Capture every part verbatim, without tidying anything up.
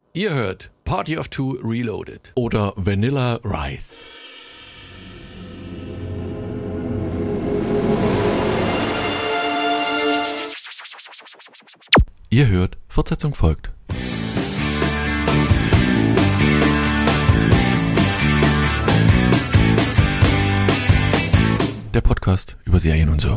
Ihr hört Party of Two Reloaded oder Vanilla Rice. Ihr hört, Fortsetzung folgt. Der Podcast über Serien und so.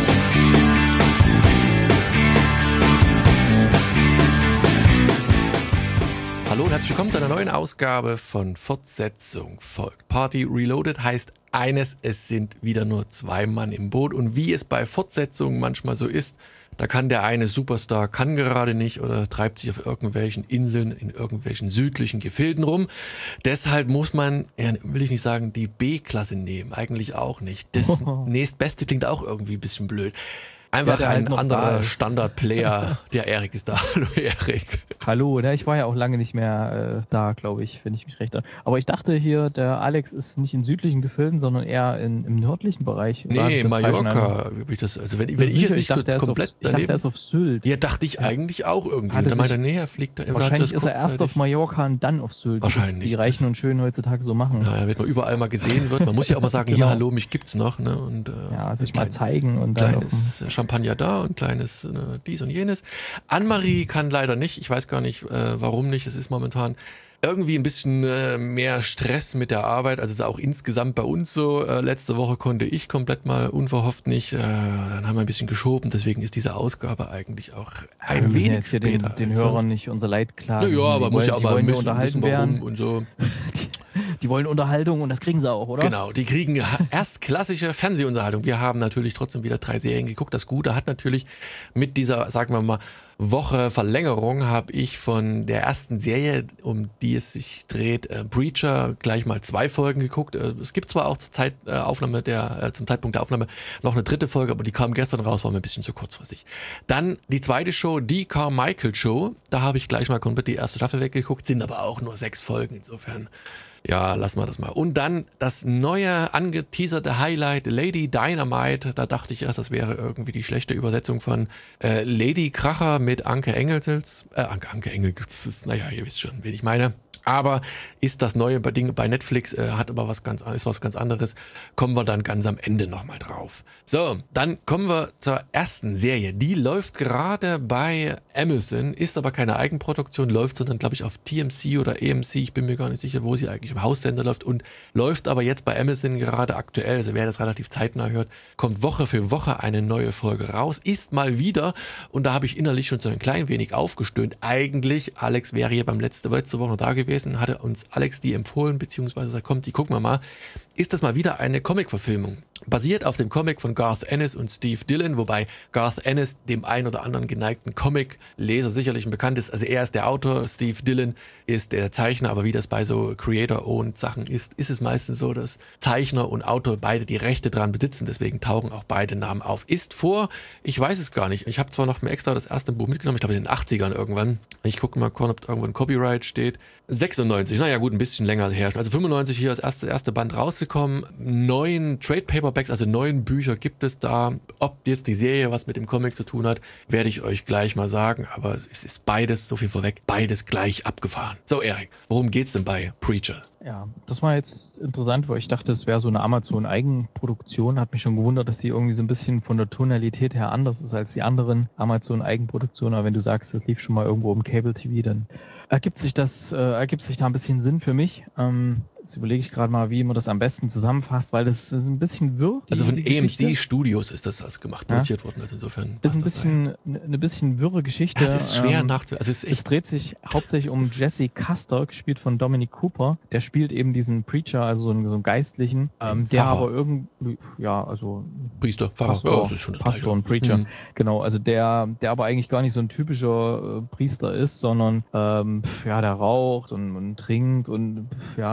Hallo und herzlich willkommen zu einer neuen Ausgabe von Fortsetzung folgt. Party Reloaded heißt eines, es sind wieder nur zwei Mann im Boot und wie es bei Fortsetzungen manchmal so ist, da kann der eine Superstar, kann gerade nicht oder treibt sich auf irgendwelchen Inseln in irgendwelchen südlichen Gefilden rum. Deshalb muss man, ja, will ich nicht sagen, die B-Klasse nehmen, eigentlich auch nicht. Das oh. nächstbeste klingt auch irgendwie ein bisschen blöd. Einfach ja, ein halt anderer Standard-Player. Der Erik ist da. Hallo Erik. Hallo, ne, ich war ja auch lange nicht mehr äh, da, glaube ich, wenn ich mich recht erinnere. Aber ich dachte hier, der Alex ist nicht in südlichen Gefilden, sondern eher in, im nördlichen Bereich. Nee, Mallorca. Ich das, also wenn, wenn ich jetzt nicht dachte, komplett auf, Ich dachte, er ist auf Sylt. Ja, dachte ich ja. eigentlich auch irgendwie. Ah, da meinte er, nee, er fliegt da. Wahrscheinlich ist er erst auf Mallorca und dann auf Sylt. Wahrscheinlich. Die Reichen und Schönen heutzutage so machen. Ja, damit man überall mal gesehen wird. Man muss ja auch mal sagen, genau. Ja, hallo, mich gibt's noch. Ne? Und, äh, ja, sich mal zeigen. Und kleines dann Champagner da und kleines äh, dies und jenes. Annemarie kann leider nicht. Ich weiß gar nicht, äh, warum nicht. Es ist momentan irgendwie ein bisschen äh, mehr Stress mit der Arbeit. Also ist auch insgesamt bei uns so. Äh, letzte Woche konnte ich komplett mal unverhofft nicht. Äh, dann haben wir ein bisschen geschoben. Deswegen ist diese Ausgabe eigentlich auch ein ja, wir wenig jetzt hier später. Den, den Hörern nicht unser Leid klagen. Ja, aber die muss wollen, ja auch mal ein bisschen unterhalten wissen, warum werden. Und so. Die, die wollen Unterhaltung und das kriegen sie auch, oder? Genau, die kriegen erst klassische Fernsehunterhaltung. Wir haben natürlich trotzdem wieder drei Serien geguckt. Das Gute hat natürlich mit dieser, sagen wir mal, Woche Verlängerung habe ich von der ersten Serie, um die es sich dreht, äh, Preacher, gleich mal zwei Folgen geguckt. Äh, es gibt zwar auch zur Zeit, äh, Aufnahme der, äh, zum Zeitpunkt der Aufnahme noch eine dritte Folge, aber die kam gestern raus, war mir ein bisschen zu kurzfristig. Dann die zweite Show, die Carmichael Show. Da habe ich gleich mal komplett die erste Staffel weggeguckt, sind aber auch nur sechs Folgen, insofern. Ja, lassen wir das mal. Und dann das neue angeteaserte Highlight, Lady Dynamite. Da dachte ich erst, das wäre irgendwie die schlechte Übersetzung von äh, Lady Kracher mit Anke Engelkens. Äh, Anke, Anke Engelkens, naja, ihr wisst schon, wen ich meine. Aber ist das neue Ding bei Netflix, äh, hat aber was ganz, ist was ganz anderes. Kommen wir dann ganz am Ende nochmal drauf. So, dann kommen wir zur ersten Serie. Die läuft gerade bei Amazon, ist aber keine Eigenproduktion, läuft sondern, glaube ich, auf T M C oder A M C. Ich bin mir gar nicht sicher, wo sie eigentlich im Haussender läuft und läuft aber jetzt bei Amazon gerade aktuell. Also wer das relativ zeitnah hört, kommt Woche für Woche eine neue Folge raus. Ist mal wieder, und da habe ich innerlich schon so ein klein wenig aufgestöhnt. Eigentlich, Alex wäre hier beim letzte, letzte Woche noch da gewesen. Hatte uns Alex die empfohlen, beziehungsweise gesagt, kommt, die gucken wir mal. Ist das mal wieder eine Comic-Verfilmung? Basiert auf dem Comic von Garth Ennis und Steve Dillon, wobei Garth Ennis dem ein oder anderen geneigten Comic-Leser sicherlich bekannt ist. Also er ist der Autor, Steve Dillon ist der Zeichner, aber wie das bei so Creator-owned Sachen ist, ist es meistens so, dass Zeichner und Autor beide die Rechte dran besitzen, deswegen tauchen auch beide Namen auf. Ist vor, ich weiß es gar nicht, ich habe zwar noch mal extra das erste Buch mitgenommen, ich glaube in den achtzigern irgendwann. Ich gucke mal, ob irgendwo ein Copyright steht. sechsundneunzig, naja gut, ein bisschen länger her. Also fünfundneunzig hier das erste, erste Band rausgekommen. Neun Trade Paperbacks, also neun Bücher gibt es da. Ob jetzt die Serie was mit dem Comic zu tun hat, werde ich euch gleich mal sagen. Aber es ist beides, so viel vorweg, beides gleich abgefahren. So Erik, worum geht's denn bei Preacher? Ja, das war jetzt interessant, weil ich dachte, es wäre so eine Amazon-Eigenproduktion. Hat mich schon gewundert, dass sie irgendwie so ein bisschen von der Tonalität her anders ist als die anderen Amazon-Eigenproduktionen. Aber wenn du sagst, das lief schon mal irgendwo im Cable-T V, dann ergibt sich das, äh, ergibt sich da ein bisschen Sinn für mich. Ähm, jetzt überlege ich gerade mal, wie man das am besten zusammenfasst, weil das ist ein bisschen wirr. Also von A M C Studios ist das, das gemacht, produziert ja. worden. Also insofern ist ein bisschen eine bisschen wirre Geschichte. Ja, es ist schwer ähm, nachzu... Also es, ist echt es dreht sich hauptsächlich um Jesse Custer, gespielt von Dominic Cooper. Der spielt eben diesen Preacher, also so einen, so einen Geistlichen, ähm, der aber irgendwie, ja, also Priester, Pfarrer, Pastor, ja, das ist schon das Pastor und Preacher. Mhm. Genau, also der, der aber eigentlich gar nicht so ein typischer äh, Priester ist, sondern ähm, ja, der raucht und, und trinkt und ja, hat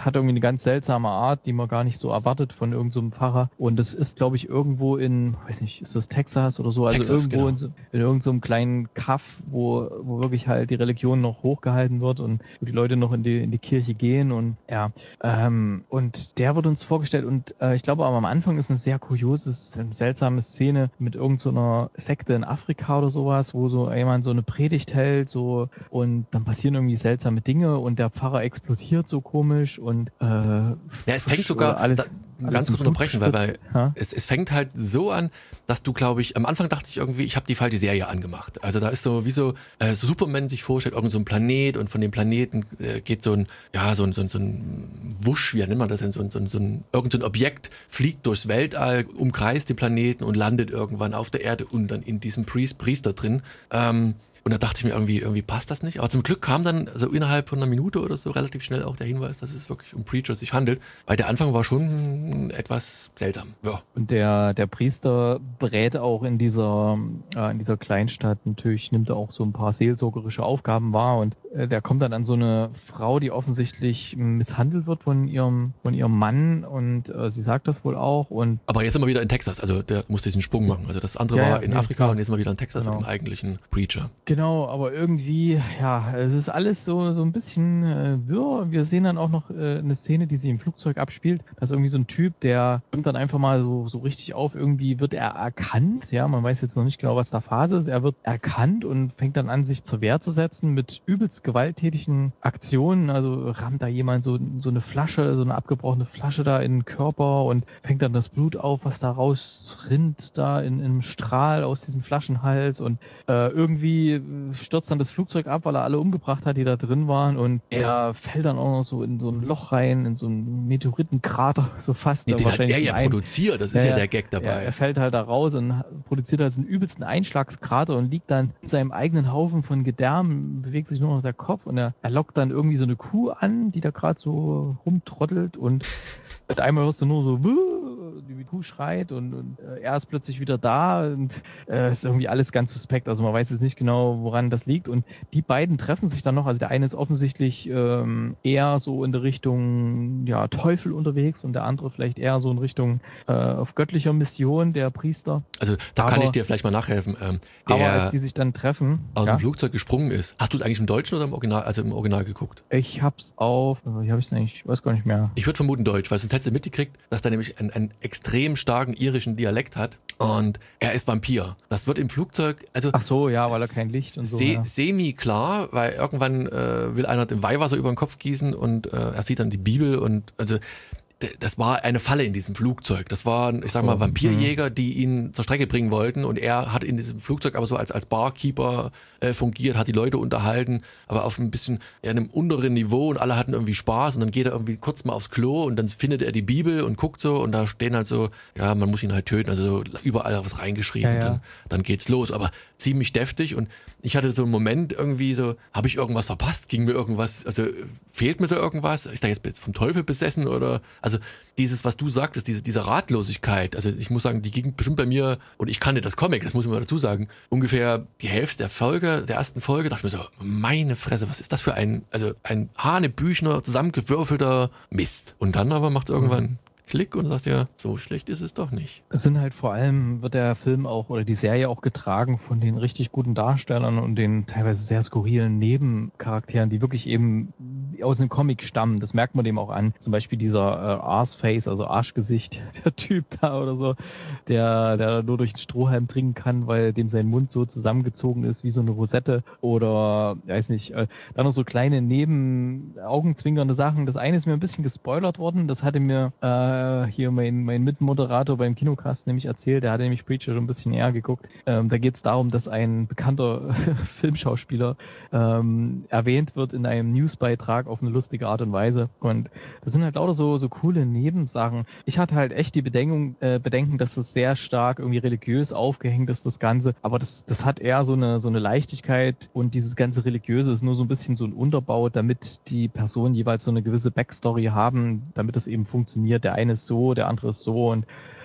hat irgendwie eine ganz seltsame Art, die man gar nicht so erwartet von irgendeinem so einem Pfarrer. Und das ist, glaube ich, irgendwo in, weiß nicht, ist das Texas oder so? Also Texas, irgendwo genau. in, so, in irgendeinem so kleinen Kaff, wo, wo wirklich halt die Religion noch hochgehalten wird und wo die Leute noch in die, in die Kirche gehen. Und ja, ähm, und der wird uns vorgestellt. Und äh, ich glaube, aber am Anfang ist eine sehr kurioses, eine seltsame Szene mit irgendeiner so Sekte in Afrika oder sowas, wo so jemand so eine Predigt hält, so, und dann passieren irgendwie seltsame Dinge und der Pfarrer explodiert so komisch und äh, Ja, es fängt sogar, alles, da, alles ganz in kurz Blut unterbrechen, weil bei, gespritzt. Ja? es, es fängt halt so an, dass du, glaube ich, am Anfang dachte ich irgendwie, ich habe die falsche Serie angemacht. Also da ist so, wie so, äh, so Superman sich vorstellt, irgend so ein Planet und von dem Planeten äh, geht so ein, ja, so ein, so ein, so ein Wusch, wie nennt man das denn, so ein, so ein, so ein, irgend so ein Objekt fliegt durchs Weltall, umkreist den Planeten und landet irgendwann auf der Erde und dann in diesem Priest, Priester drin. Ähm, Und da dachte ich mir, irgendwie, irgendwie passt das nicht. Aber zum Glück kam dann so innerhalb von einer Minute oder so relativ schnell auch der Hinweis, dass es wirklich um Preacher sich handelt. Weil der Anfang war schon etwas seltsam. Ja. Und der, der Priester berät auch in dieser, äh, in dieser Kleinstadt. Natürlich nimmt er auch so ein paar seelsorgerische Aufgaben wahr. Und äh, der kommt dann an so eine Frau, die offensichtlich misshandelt wird von ihrem, von ihrem Mann. Und äh, sie sagt das wohl auch. Und Aber jetzt sind wir wieder in Texas. Also der musste diesen Sprung machen. Also das andere Ja, war ja, in nee, Afrika klar. und jetzt sind wir wieder in Texas Genau. mit dem eigentlichen Preacher. Genau, aber irgendwie, ja, es ist alles so, so ein bisschen äh, wirr. Wir sehen dann auch noch äh, eine Szene, die sich im Flugzeug abspielt. Da ist irgendwie so ein Typ, der nimmt dann einfach mal so, so richtig auf. Irgendwie wird er erkannt. Ja, man weiß jetzt noch nicht genau, was da Phase ist. Er wird erkannt und fängt dann an, sich zur Wehr zu setzen mit übelst gewalttätigen Aktionen. Also rammt da jemand so, so eine Flasche, so eine abgebrochene Flasche da in den Körper und fängt dann das Blut auf, was da rausrinnt, da in, in einem Strahl aus diesem Flaschenhals. Und äh, irgendwie stürzt dann das Flugzeug ab, weil er alle umgebracht hat, die da drin waren. Und er fällt dann auch noch so in so ein Loch rein, in so einen Meteoritenkrater, so fast. Nee, da den hat wahrscheinlich er zum ja einen- produziert, das ist Ja, ja ja. der Gag Ja, dabei. er fällt halt da raus und produziert halt so einen übelsten Einschlagskrater und liegt dann in seinem eigenen Haufen von Gedärmen, bewegt sich nur noch der Kopf und er, er lockt dann irgendwie so eine Kuh an, die da gerade so rumtrottelt und auf einmal hörst du nur so, "Wuh", die Kuh schreit und, und äh, er ist plötzlich wieder da und äh, ist irgendwie alles ganz suspekt. Also man weiß jetzt nicht genau, woran das liegt. Und die beiden treffen sich dann noch. Also der eine ist offensichtlich ähm, eher so in der Richtung ja, Teufel unterwegs und der andere vielleicht eher so in Richtung äh, auf göttlicher Mission, der Priester. Also da kann Aber- ich dir vielleicht mal nachhelfen. Ähm, Aber als der die sich dann treffen, aus ja, dem Flugzeug gesprungen ist. Hast du es eigentlich im Deutschen oder im Original, also im Original geguckt? ich hab's auf, wie hab ich's eigentlich, ich weiß gar nicht mehr. Ich würde vermuten Deutsch, weil sonst hättest du mitgekriegt, dass der nämlich einen, einen extrem starken irischen Dialekt hat und er ist Vampir. Das wird im Flugzeug, also Ach so, ja, weil er kein Licht und so. se Ja. semi klar, weil irgendwann äh, will einer dem Weihwasser über den Kopf gießen und äh, er sieht dann die Bibel und also d- das war eine Falle in diesem Flugzeug. Das waren, ich sag mal, So, Vampirjäger, die ihn zur Strecke bringen wollten und er hat in diesem Flugzeug aber so als, als Barkeeper äh, fungiert, hat die Leute unterhalten, aber auf ein bisschen ja, einem unteren Niveau und alle hatten irgendwie Spaß und dann geht er irgendwie kurz mal aufs Klo und dann findet er die Bibel und guckt so und da stehen halt so, ja, man muss ihn halt töten, also so überall was reingeschrieben Ja, und ja. dann, dann geht's los, aber ziemlich deftig und ich hatte so einen Moment irgendwie so, habe ich irgendwas verpasst, ging mir irgendwas, also fehlt mir da irgendwas, ist da jetzt vom Teufel besessen oder, also dieses, was du sagtest, diese, diese Ratlosigkeit, also ich muss sagen, die ging bestimmt bei mir, und ich kannte das Comic, das muss ich mal dazu sagen, ungefähr die Hälfte der Folge, der ersten Folge, dachte ich mir so, meine Fresse, was ist das für ein, also ein hanebüchner, zusammengewürfelter Mist. Und dann aber macht es irgendwann Klick und sagst ja, so schlecht ist es doch nicht. Es sind halt vor allem, wird der Film auch oder die Serie auch getragen von den richtig guten Darstellern und den teilweise sehr skurrilen Nebencharakteren, die wirklich eben aus dem Comic stammen. Das merkt man dem auch an. Zum Beispiel dieser äh, Arseface, also Arschgesicht, der Typ da oder so, der, der nur durch den Strohhalm trinken kann, weil dem sein Mund so zusammengezogen ist wie so eine Rosette. Oder, weiß nicht, äh, dann noch so kleine Neben-Augenzwinkernde Sachen. Das eine ist mir ein bisschen gespoilert worden. Das hatte mir äh, hier mein, mein Mitmoderator beim Kinocast nämlich erzählt. Der hatte nämlich Preacher schon ein bisschen näher geguckt. Ähm, da geht es darum, dass ein bekannter Filmschauspieler ähm, erwähnt wird in einem Newsbeitrag auf eine lustige Art und Weise. Und das sind halt lauter so, so coole Nebensachen. Ich hatte halt echt die Bedenkung, äh, Bedenken, dass das sehr stark irgendwie religiös aufgehängt ist, das Ganze. Aber das, das hat eher so eine, so eine Leichtigkeit und dieses ganze Religiöse ist nur so ein bisschen so ein Unterbau, damit die Personen jeweils so eine gewisse Backstory haben, damit das eben funktioniert. Der eine ist so, der andere ist so und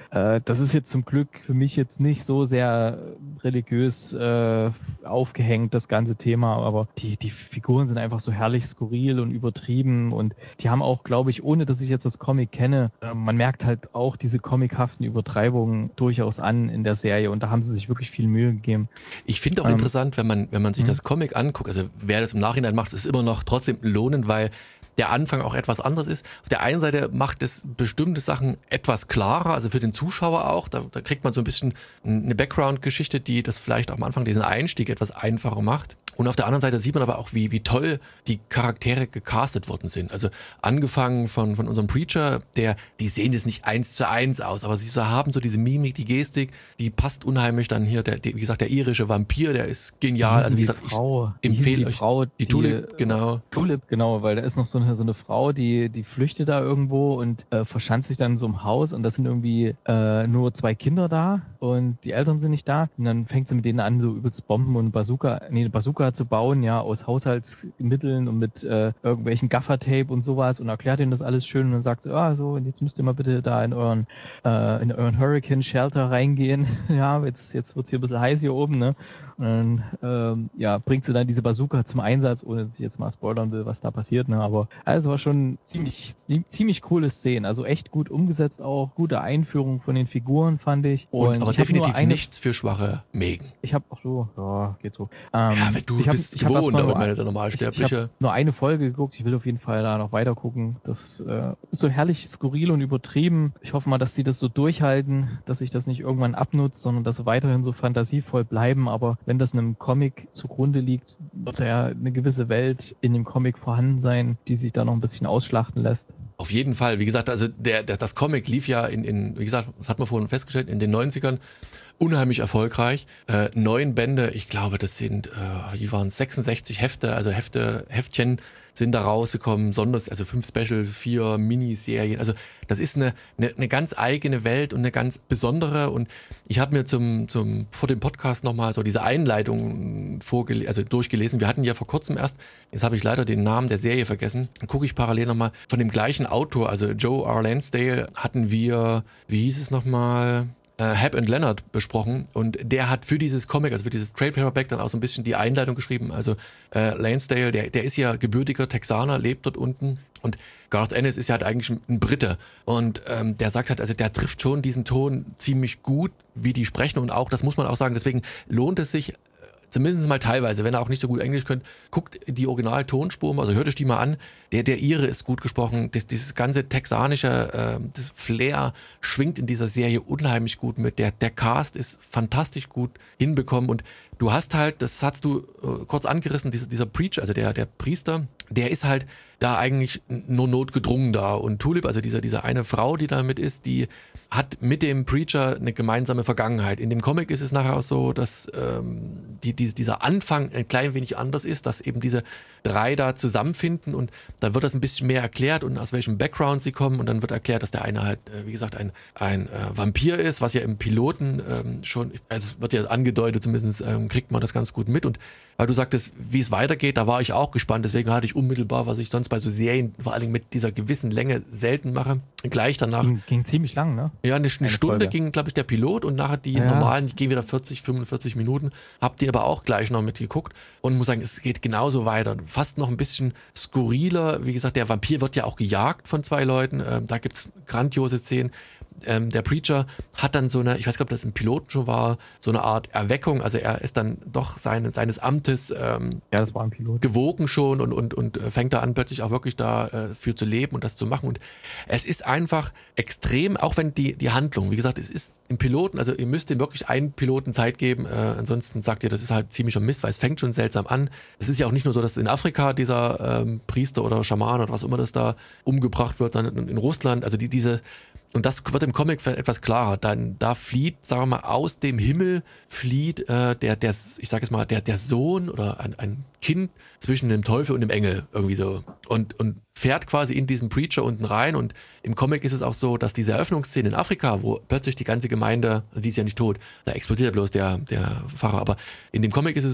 Äh, das ist jetzt zum Glück für mich jetzt nicht so sehr religiös äh, aufgehängt, das ganze Thema, aber die, die Figuren sind einfach so herrlich skurril und übertrieben und die haben auch, glaube ich, ohne dass ich jetzt das Comic kenne, äh, man merkt halt auch diese comichaften Übertreibungen durchaus an in der Serie und da haben sie sich wirklich viel Mühe gegeben. Ich finde auch Ähm, interessant, wenn man, wenn man sich mhm. das Comic anguckt, also wer das im Nachhinein macht, ist immer noch trotzdem lohnend, weil der Anfang auch etwas anders ist. Auf der einen Seite macht es bestimmte Sachen etwas klarer, also für den Zuschauer auch. Da, da kriegt man so ein bisschen eine Background-Geschichte, die das vielleicht am Anfang diesen Einstieg etwas einfacher macht. Und auf der anderen Seite sieht man aber auch, wie, wie toll die Charaktere gecastet worden sind. Also angefangen von, von unserem Preacher, der, die sehen jetzt nicht eins zu eins aus, aber sie so haben so diese Mimik, die Gestik, die passt unheimlich dann hier. Der, der, wie gesagt, der irische Vampir, der ist genial. Also wie gesagt, ich empfehle euch Frau, die, die Tulip, genau. Tulip, genau, weil da ist noch so eine, so eine Frau, die, die flüchtet da irgendwo und äh, verschanzt sich dann in so einem Haus und da sind irgendwie äh, nur zwei Kinder da und die Eltern sind nicht da und dann fängt sie mit denen an, so übelst Bomben und Bazooka, nee, eine Bazooka zu bauen, ja, aus Haushaltsmitteln und mit äh, irgendwelchen Gaffertape und sowas und erklärt ihnen das alles schön und dann sagt sie, ah, so, und jetzt müsst ihr mal bitte da in euren, äh, in euren Hurricane Shelter reingehen, ja, jetzt, jetzt wird's hier ein bisschen heiß hier oben, ne, und dann, ähm, ja, bringt sie dann diese Bazooka zum Einsatz, ohne dass ich jetzt mal spoilern will, was da passiert, ne, aber also war schon ziemlich, ziemlich coole Szenen, also echt gut umgesetzt auch, gute Einführung von den Figuren, fand ich. Und, und aber ich definitiv eine, nichts für schwache Mägen. Ich habe auch so, ja, geht so. Ähm, ja, wenn du ich hab, bist ich gewohnt, aber nur, der Normalsterbliche. Ich, ich habe nur eine Folge geguckt, ich will auf jeden Fall da noch weiter gucken. Das äh, ist so herrlich skurril und übertrieben. Ich hoffe mal, dass sie das so durchhalten, dass sich das nicht irgendwann abnutzt, sondern dass sie weiterhin so fantasievoll bleiben. Aber wenn das einem Comic zugrunde liegt, wird ja eine gewisse Welt in dem Comic vorhanden sein, die sich da noch ein bisschen ausschlachten lässt. Auf jeden Fall. Wie gesagt, also der, der, das Comic lief ja in, in, wie gesagt, das hat man vorhin festgestellt, in den neunzigern unheimlich erfolgreich. Äh, neun Bände, ich glaube, das sind, äh, wie waren es, sechsundsechzig Hefte, also Hefte, Heftchen sind da rausgekommen, Sonders, also fünf Special, vier Miniserien. Also das ist eine, eine, eine ganz eigene Welt und eine ganz besondere. Und ich habe mir zum, zum vor dem Podcast nochmal so diese Einleitung vorgele- also durchgelesen. Wir hatten ja vor kurzem erst, jetzt habe ich leider den Namen der Serie vergessen, dann gucke ich parallel nochmal, von dem gleichen Autor, also Joe R. Lansdale, hatten wir, wie hieß es nochmal, Äh, Hap and Leonard besprochen und der hat für dieses Comic, also für dieses Trade Paperback dann auch so ein bisschen die Einleitung geschrieben. Also äh, Lansdale, der, der ist ja gebürtiger Texaner, lebt dort unten und Garth Ennis ist ja halt eigentlich ein Brite und ähm, der sagt halt, also der trifft schon diesen Ton ziemlich gut, wie die sprechen und auch, das muss man auch sagen, deswegen lohnt es sich, zumindest mal teilweise, wenn er auch nicht so gut Englisch könnt, guckt die Original-Tonspur, also hört euch die mal an. Der, der Ire ist gut gesprochen. Das, dieses ganze texanische, äh, das Flair schwingt in dieser Serie unheimlich gut mit. Der, der Cast ist fantastisch gut hinbekommen und du hast halt, das hast du äh, kurz angerissen, dieser, dieser Preacher, also der, der Priester, der ist halt da eigentlich nur notgedrungen da. Und Tulip, also dieser, diese eine Frau, die da mit ist, die hat mit dem Preacher eine gemeinsame Vergangenheit. In dem Comic ist es nachher auch so, dass ähm, die, die, dieser Anfang ein klein wenig anders ist, dass eben diese drei da zusammenfinden und da wird das ein bisschen mehr erklärt und aus welchem Background sie kommen und dann wird erklärt, dass der eine halt, äh, wie gesagt, ein, ein äh, Vampir ist, was ja im Piloten ähm, schon, also es wird ja angedeutet, zumindest ähm, kriegt man das ganz gut mit und weil du sagtest, wie es weitergeht, da war ich auch gespannt, deswegen hatte ich unmittelbar, was ich sonst bei so Serien, vor allem mit dieser gewissen Länge selten mache, gleich danach. Ging, ging ziemlich lang, ne? Ja, eine, eine Stunde Folge. ging, glaube ich, der Pilot und nachher die ja. normalen, die gehen wieder vierzig, fünfundvierzig Minuten. Hab den aber auch gleich noch mitgeguckt und muss sagen, es geht genauso weiter. Fast noch ein bisschen skurriler. Wie gesagt, der Vampir wird ja auch gejagt von zwei Leuten. Ähm, da gibt's grandiose Szenen. Ähm, der Preacher hat dann so eine, ich weiß gar nicht, ob das im Piloten schon war, so eine Art Erweckung. Also er ist dann doch seine, seines Amtes ähm, ja, das war ein Pilot. gewogen schon und, und, und fängt da an, plötzlich auch wirklich da äh, für zu leben und das zu machen. Und es ist einfach extrem, auch wenn die, die Handlung, wie gesagt, es ist im Piloten, also ihr müsst dem wirklich einen Piloten Zeit geben, äh, ansonsten sagt ihr, das ist halt ziemlicher Mist, weil es fängt schon seltsam an. Es ist ja auch nicht nur so, dass in Afrika dieser ähm, Priester oder Schaman oder was immer das da umgebracht wird, sondern in Russland, also die, diese und das wird im Comic etwas klarer. Dann, da flieht, sagen wir mal, aus dem Himmel flieht äh, der, der, ich sag jetzt mal, der, der Sohn oder ein, ein Kind zwischen dem Teufel und dem Engel irgendwie so. Und, und fährt quasi in diesen Preacher unten rein. Und im Comic ist es auch so, dass diese Eröffnungsszene in Afrika, wo plötzlich die ganze Gemeinde, die ist ja nicht tot, da explodiert ja bloß der, der Pfarrer. Aber in dem Comic ist es so,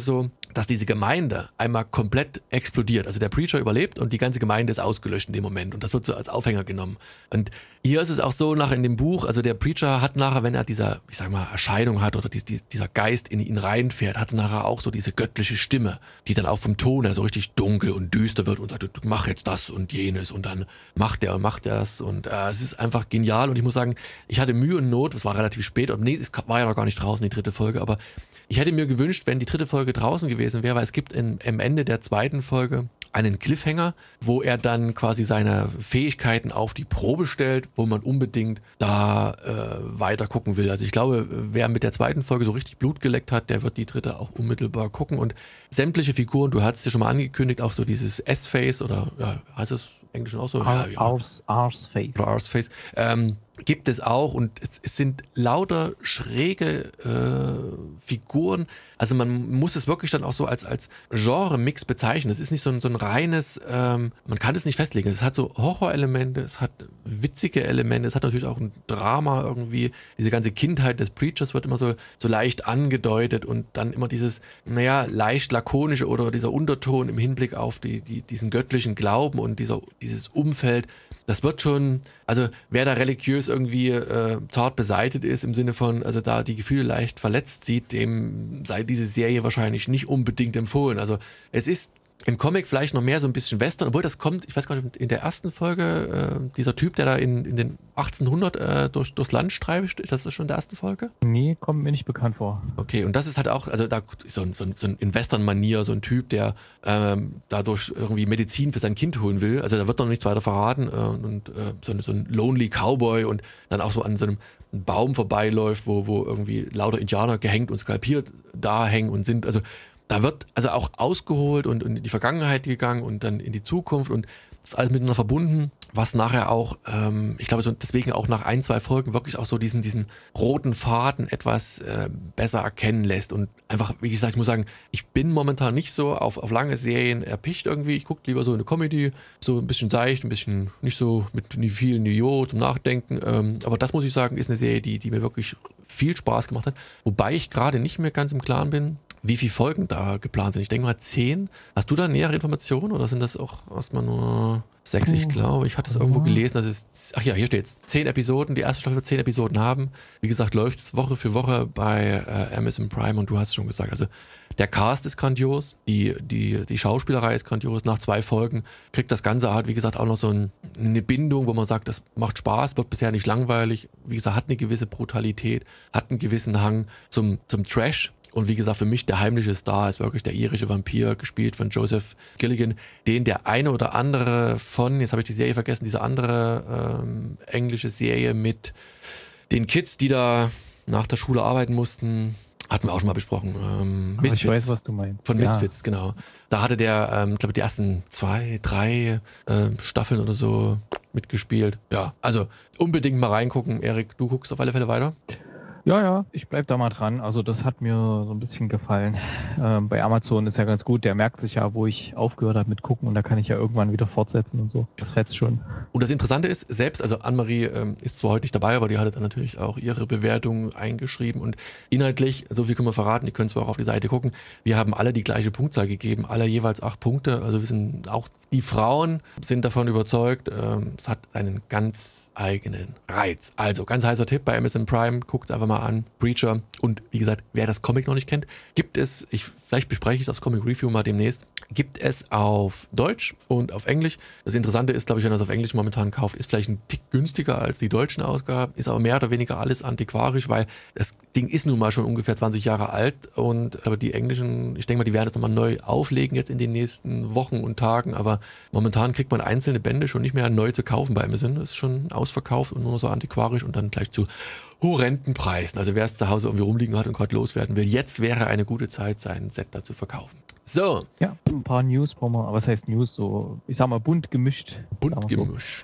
dass diese Gemeinde einmal komplett explodiert. Also der Preacher überlebt und die ganze Gemeinde ist ausgelöscht in dem Moment und das wird so als Aufhänger genommen. Und hier ist es auch so, nach in dem Buch, also der Preacher hat nachher, wenn er dieser, ich sag mal, Erscheinung hat oder die, die, dieser Geist in ihn reinfährt, hat nachher auch so diese göttliche Stimme, die dann auch vom Ton her so richtig dunkel und düster wird und sagt, mach jetzt das und jenes und dann macht der und macht der das und äh, es ist einfach genial und ich muss sagen, ich hatte Mühe und Not, das war relativ spät und nee, es war ja noch gar nicht draußen, die dritte Folge, aber ich hätte mir gewünscht, wenn die dritte Folge draußen gewesen wäre, weil es gibt in, am Ende der zweiten Folge einen Cliffhanger, wo er dann quasi seine Fähigkeiten auf die Probe stellt, wo man unbedingt da äh, weiter gucken will. Also ich glaube, wer mit der zweiten Folge so richtig Blut geleckt hat, der wird die dritte auch unmittelbar gucken und sämtliche Figuren, du hattest ja schon mal angekündigt, auch so dieses S-Face oder ja, heißt es im Englischen auch so? Ar- ja, Ars, Ars-Face. Oder Ars-Face. Ähm, gibt es auch und es, es sind lauter schräge äh, Figuren. Also man muss es wirklich dann auch so als, als Genre-Mix bezeichnen. Es ist nicht so ein, so ein reines, ähm, man kann es nicht festlegen. Es hat so Horrorelemente, es hat witzige Elemente, es hat natürlich auch ein Drama irgendwie. Diese ganze Kindheit des Preachers wird immer so, so leicht angedeutet und dann immer dieses, naja, leicht lakonische oder dieser Unterton im Hinblick auf die, die, diesen göttlichen Glauben und dieser, dieses Umfeld. Das wird schon, also wer da religiös irgendwie äh, zart beseitigt ist, im Sinne von, also da die Gefühle leicht verletzt sieht, dem sei diese Serie wahrscheinlich nicht unbedingt empfohlen. Also es ist im Comic vielleicht noch mehr so ein bisschen Western, obwohl das kommt, ich weiß gar nicht, in der ersten Folge, äh, dieser Typ, der da in, in den achtzehnhundert äh, durch, durchs Land streift, ist das schon in der ersten Folge? Nee, kommt mir nicht bekannt vor. Okay, und das ist halt auch, also da ist so ein, so ein, so ein in Western-Manier, so ein Typ, der ähm, dadurch irgendwie Medizin für sein Kind holen will. Also da wird noch nichts weiter verraten äh, und äh, so, ein, so ein Lonely Cowboy und dann auch so an so einem Baum vorbeiläuft, wo, wo irgendwie lauter Indianer gehängt und skalpiert da hängen und sind, also da wird also auch ausgeholt und, und in die Vergangenheit gegangen und dann in die Zukunft und das ist alles miteinander verbunden, was nachher auch, ähm, ich glaube, so deswegen auch nach ein, zwei Folgen wirklich auch so diesen, diesen roten Faden etwas äh, besser erkennen lässt und einfach, wie gesagt, ich muss sagen, ich bin momentan nicht so auf, auf lange Serien erpicht irgendwie, ich gucke lieber so eine Comedy, so ein bisschen seicht, ein bisschen nicht so mit viel Niveau zum Nachdenken, ähm, aber das muss ich sagen, ist eine Serie, die, die mir wirklich viel Spaß gemacht hat, wobei ich gerade nicht mehr ganz im Klaren bin, wie viele Folgen da geplant sind. Ich denke mal zehn. Hast du da nähere Informationen oder sind das auch erstmal nur sechs? Ich glaube, ich hatte es irgendwo gelesen, dass es, ach ja, hier steht es, zehn Episoden. Die erste Staffel wird zehn Episoden haben. Wie gesagt, läuft es Woche für Woche bei äh, Amazon Prime und du hast es schon gesagt, also der Cast ist grandios, die, die, die Schauspielerei ist grandios. Nach zwei Folgen kriegt das Ganze halt, wie gesagt, auch noch so ein, eine Bindung, wo man sagt, das macht Spaß, wird bisher nicht langweilig. Wie gesagt, hat eine gewisse Brutalität, hat einen gewissen Hang zum, zum Trash. Und wie gesagt, für mich der heimliche Star ist wirklich der irische Vampir, gespielt von Joseph Gilligan, den der eine oder andere von, jetzt habe ich die Serie vergessen, diese andere ähm, englische Serie mit den Kids, die da nach der Schule arbeiten mussten, hatten wir auch schon mal besprochen. Ähm, Misfits. Ich weiß, was du meinst. Von ja. Misfits, genau. Da hatte der, ähm, glaube ich, die ersten zwei, drei ähm, Staffeln oder so mitgespielt. Ja, also unbedingt mal reingucken. Erik, du guckst auf alle Fälle weiter? Ja, ja, ich bleib da mal dran. Also das hat mir so ein bisschen gefallen. Ähm, bei Amazon ist ja ganz gut, der merkt sich ja, wo ich aufgehört habe mit gucken und da kann ich ja irgendwann wieder fortsetzen und so. Das fetzt schon. Und das Interessante ist, selbst, also Annemarie ähm, ist zwar heute nicht dabei, aber die hatte dann natürlich auch ihre Bewertung eingeschrieben und inhaltlich, so viel können wir verraten, die können zwar auch auf die Seite gucken, wir haben alle die gleiche Punktzahl gegeben, alle jeweils acht Punkte, also wir sind auch, die Frauen sind davon überzeugt, ähm, es hat einen ganz eigenen Reiz. Also, ganz heißer Tipp bei Amazon Prime, guckt einfach mal an, Preacher. Und wie gesagt, wer das Comic noch nicht kennt, gibt es, ich, vielleicht bespreche ich es aufs Comic Review mal demnächst, gibt es auf Deutsch und auf Englisch. Das Interessante ist, glaube ich, wenn man es auf Englisch momentan kauft, ist vielleicht ein Tick günstiger als die deutschen Ausgaben, ist aber mehr oder weniger alles antiquarisch, weil das Ding ist nun mal schon ungefähr zwanzig Jahre alt und aber die englischen, ich denke mal, die werden es nochmal neu auflegen jetzt in den nächsten Wochen und Tagen, aber momentan kriegt man einzelne Bände schon nicht mehr neu zu kaufen bei Amazon. Das ist schon ausverkauft und nur so antiquarisch und dann gleich zu horrenden Preisen. Also wer es zu Hause irgendwie rumliegen hat und gerade loswerden will, jetzt wäre eine gute Zeit, sein Set da zu verkaufen. So. Ja, ein paar News brauchen wir, was heißt News? So, ich sag mal, bunt gemischt. Bunt gemischt.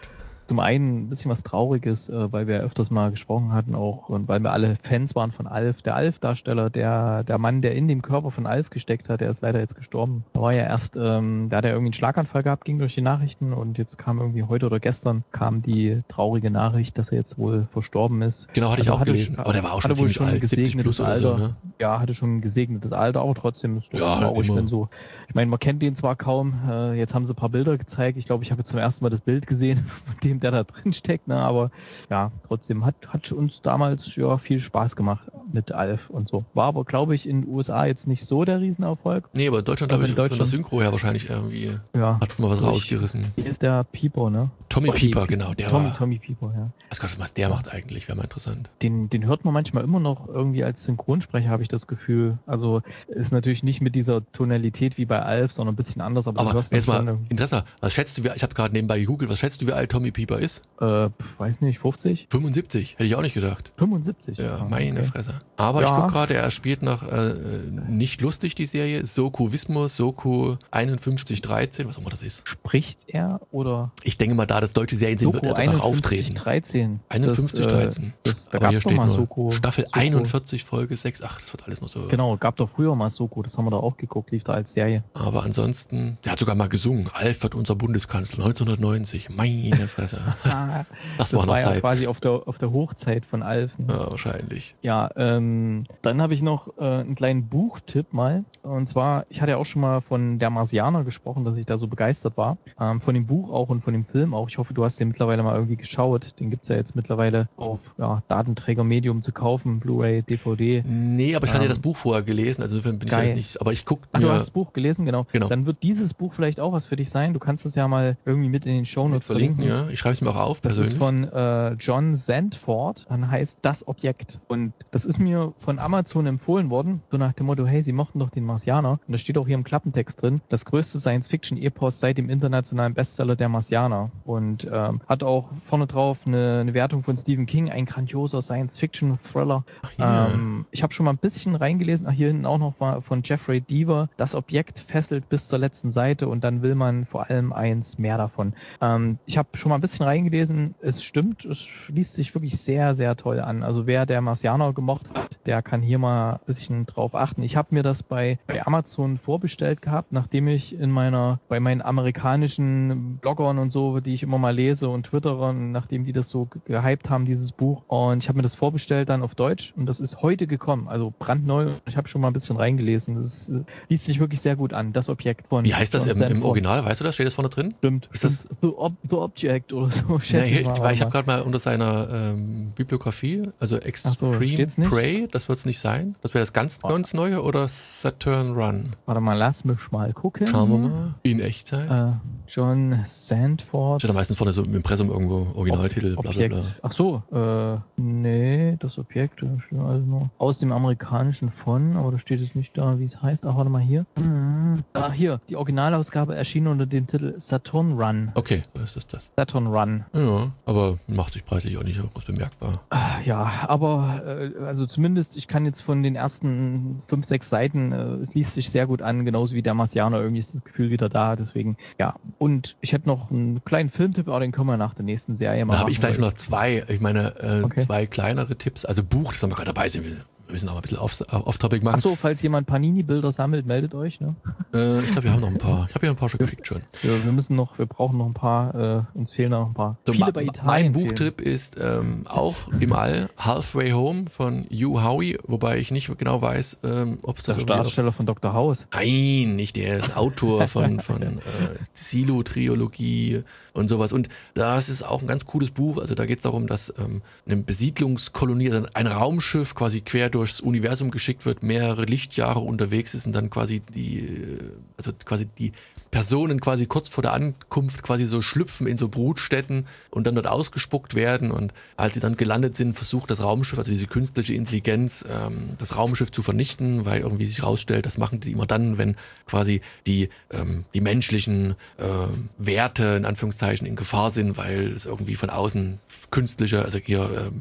Zum einen ein bisschen was Trauriges, äh, weil wir öfters mal gesprochen hatten auch und weil wir alle Fans waren von Alf. Der Alf-Darsteller, der, der Mann, der in dem Körper von Alf gesteckt hat, der ist leider jetzt gestorben. Da war ja erst, ähm, da hat er irgendwie einen Schlaganfall gehabt, ging durch die Nachrichten und jetzt kam irgendwie heute oder gestern kam die traurige Nachricht, dass er jetzt wohl verstorben ist. Genau, hatte Also ich auch hatte gelesen. sch- Aber der war auch schon hatte wohl ziemlich schon ein alt, siebzig plus gesegnetes oder so, Alter. ne? Ja, hatte schon ein gesegnetes Alter, aber trotzdem ist es Ja, traurig, immer. wenn so. Ich meine, man kennt den zwar kaum, äh, jetzt haben sie ein paar Bilder gezeigt. Ich glaube, ich habe jetzt zum ersten Mal das Bild gesehen, von dem der da drin steckt, ne? Aber ja, trotzdem hat, hat uns damals ja viel Spaß gemacht mit Alf und so. War aber, glaube ich, in den U S A jetzt nicht so der Riesenerfolg. Nee, aber in Deutschland, Aber glaube ich, in von der Deutschland- Synchro her wahrscheinlich irgendwie Ja. hat mal was Ich- rausgerissen. Hier ist der Pieper, ne? Tommy Tommy Pieper, Pieper. genau, der Tommy, war. Tommy Pieper, ja. Was Gott, was der macht eigentlich, wäre mal interessant. Den, den hört man manchmal immer noch irgendwie als Synchronsprecher, habe ich das Gefühl. Also ist natürlich nicht mit dieser Tonalität wie bei Alf, sondern ein bisschen anders, aber, du Aber hörst dann jetzt mal schon, Interesse, was schätzt du, wie, ich habe gerade nebenbei gegoogelt, was schätzt du, wie alt Tommy Pieper ist? äh, pf, weiß nicht, fünfzig? fünfundsiebzig, hätte ich auch nicht gedacht. fünfundsiebzig? Ja, Ah, meine okay. Fresse. Aber ich Ja. gucke gerade, er spielt noch äh, nicht lustig die Serie, Soku Wismos, Soku einundfünfzig dreizehn, was auch immer das ist. Spricht er oder Ich denke mal, da das deutsche Serien sind, wird Soko er danach einundfünfzig auftreten. dreizehn? einundfünfzig Das, äh, dreizehn. Das, da Aber gab hier es doch steht mal nur Soko. Staffel Soko. einundvierzig, Folge sechs. Ach, das wird alles noch so. Genau, gab doch früher mal Soko, das haben wir da auch geguckt, lief da als Serie. Aber ansonsten, der hat sogar mal gesungen. Alf wird unser Bundeskanzler neunzehnhundertneunzig. Meine Fresse. Das, Das war noch war ja Zeit. quasi auf der, auf der Hochzeit von Alf. Ne? Ja, wahrscheinlich. Ja, ähm, dann habe ich noch äh, einen kleinen Buchtipp mal. Und zwar, ich hatte ja auch schon mal von Der Marsianer gesprochen, dass ich da so begeistert war. Ähm, von dem Buch auch und von dem Film auch. Ich hoffe, du hast den mittlerweile mal irgendwie geschaut. Den gibt's ja jetzt mittlerweile auf ja, Datenträger-Medium zu kaufen, Blu-ray, D V D. Nee, aber ich hatte ja Ähm, das Buch vorher gelesen, also insofern bin ich geil. jetzt nicht. Aber ich gucke Ach, du mir hast das Buch gelesen, genau. Genau. Dann wird dieses Buch vielleicht auch was für dich sein. Du kannst es ja mal irgendwie mit in den Shownotes verlinken, verlinken. ja. Ich schreibe es mir auch auf, Das persönlich. ist von äh, John Sandford, dann heißt Das Objekt. Und das ist mir von Amazon empfohlen worden, so nach dem Motto, hey, sie mochten doch den Marsianer. Und da steht auch hier im Klappentext drin, das größte Science-Fiction-Epos seit dem internationalen Bestseller Der Marsianer. Und ähm, hat auch vorne drauf eine, eine Wertung von Stephen King, ein grandioser Science-Fiction-Thriller. Ach, hier. Ähm, ich habe schon mal ein bisschen reingelesen, ach, hier hinten auch noch war von Jeffrey Deaver. Das Objekt fesselt bis zur letzten Seite und dann will man vor allem eins mehr davon. Ähm, ich habe schon mal ein bisschen reingelesen, es stimmt, es liest sich wirklich sehr, sehr toll an. Also wer der Marsianer gemocht hat, der kann hier mal ein bisschen drauf achten. Ich habe mir das bei, bei Amazon vorbestellt gehabt, nachdem ich in meiner, bei meinen amerikanischen Bloggern und so, die ich immer mal lese und twitterern, nachdem die das so ge- gehypt haben, dieses Buch. Und ich habe mir das vorbestellt dann auf Deutsch und das ist heute gekommen, also brandneu. Ich habe schon mal ein bisschen reingelesen. Das ist, liest sich wirklich sehr gut an, das Objekt von Wie heißt das John im, im Sandford. Original? Weißt du das? Steht das vorne drin? Stimmt. Ist das- The, Ob The Object oder so, schätze Nee, ich hier, mal. weil ich habe Warte gerade mal unter seiner ähm, Bibliografie, also Extreme steht's nicht? Prey, das wird es nicht sein. Das wäre das ganz, Oh. ganz neue oder Saturn Run? mal. Warte mal, lass mich mal gucken. Schauen wir mal. In Echtzeit. Äh, John Sandford. Steht da meistens vorne so im Impressum irgendwo Originaltitel, bla bla Objekt. bla. Ach so, äh, nee, das Objekt da steht also nur aus dem amerikanischen von, aber da steht es nicht da, wie es heißt. Ach, warte mal hier. Mhm. Ah, hier, die Originalausgabe erschien unter dem Titel Saturn Run. Okay, was ist das? Saturn Run. Ja, aber macht sich preislich auch nicht so groß bemerkbar. Ah, Ja, aber äh, also zumindest, ich kann jetzt von den ersten fünf, sechs Seiten, äh, es liest sich sehr gut an, genauso wie der Marsianer, irgendwie ist das Gefühl wieder da, deswegen, ja. Und ich hätte noch einen kleinen Filmtipp, aber den können wir nach der nächsten Serie mal Da habe ich machen, vielleicht noch zwei, ich meine, äh, Okay. zwei kleinere Tipps. Also Buch, das haben wir gerade dabei sind. Wir müssen auch ein bisschen off- off-topic machen. Achso, falls jemand Panini-Bilder sammelt, meldet euch, ne? Äh, ich glaube, wir haben noch ein paar. Ich habe hier ein paar schon geschickt schon. Wir, wir müssen noch, wir brauchen noch ein paar, äh, uns fehlen noch ein paar. So, Viele ma- bei ma- Italien mein fehlen. Buchtipp ist ähm, auch im All Halfway Home von Hugh Howey, wobei ich nicht genau weiß, ähm, ob es das Der irgendwie auf- Darsteller von Doktor House. Nein, nicht der, ist Autor von, von äh, Silo-Triologie und sowas. Und das ist auch ein ganz cooles Buch. Also da geht es darum, dass ähm, eine Besiedlungskolonie, also ein Raumschiff quasi quer durchs Universum geschickt wird, mehrere Lichtjahre unterwegs ist und dann quasi die, äh, also quasi die Personen quasi kurz vor der Ankunft quasi so schlüpfen in so Brutstätten und dann dort ausgespuckt werden. Und als sie dann gelandet sind, versucht das Raumschiff, also diese künstliche Intelligenz, ähm, das Raumschiff zu vernichten, weil irgendwie sich rausstellt, das machen sie immer dann, wenn quasi die, ähm, die menschlichen äh, Werte in Anführungszeichen in Gefahr sind, weil es irgendwie von außen künstliche, also hier ähm,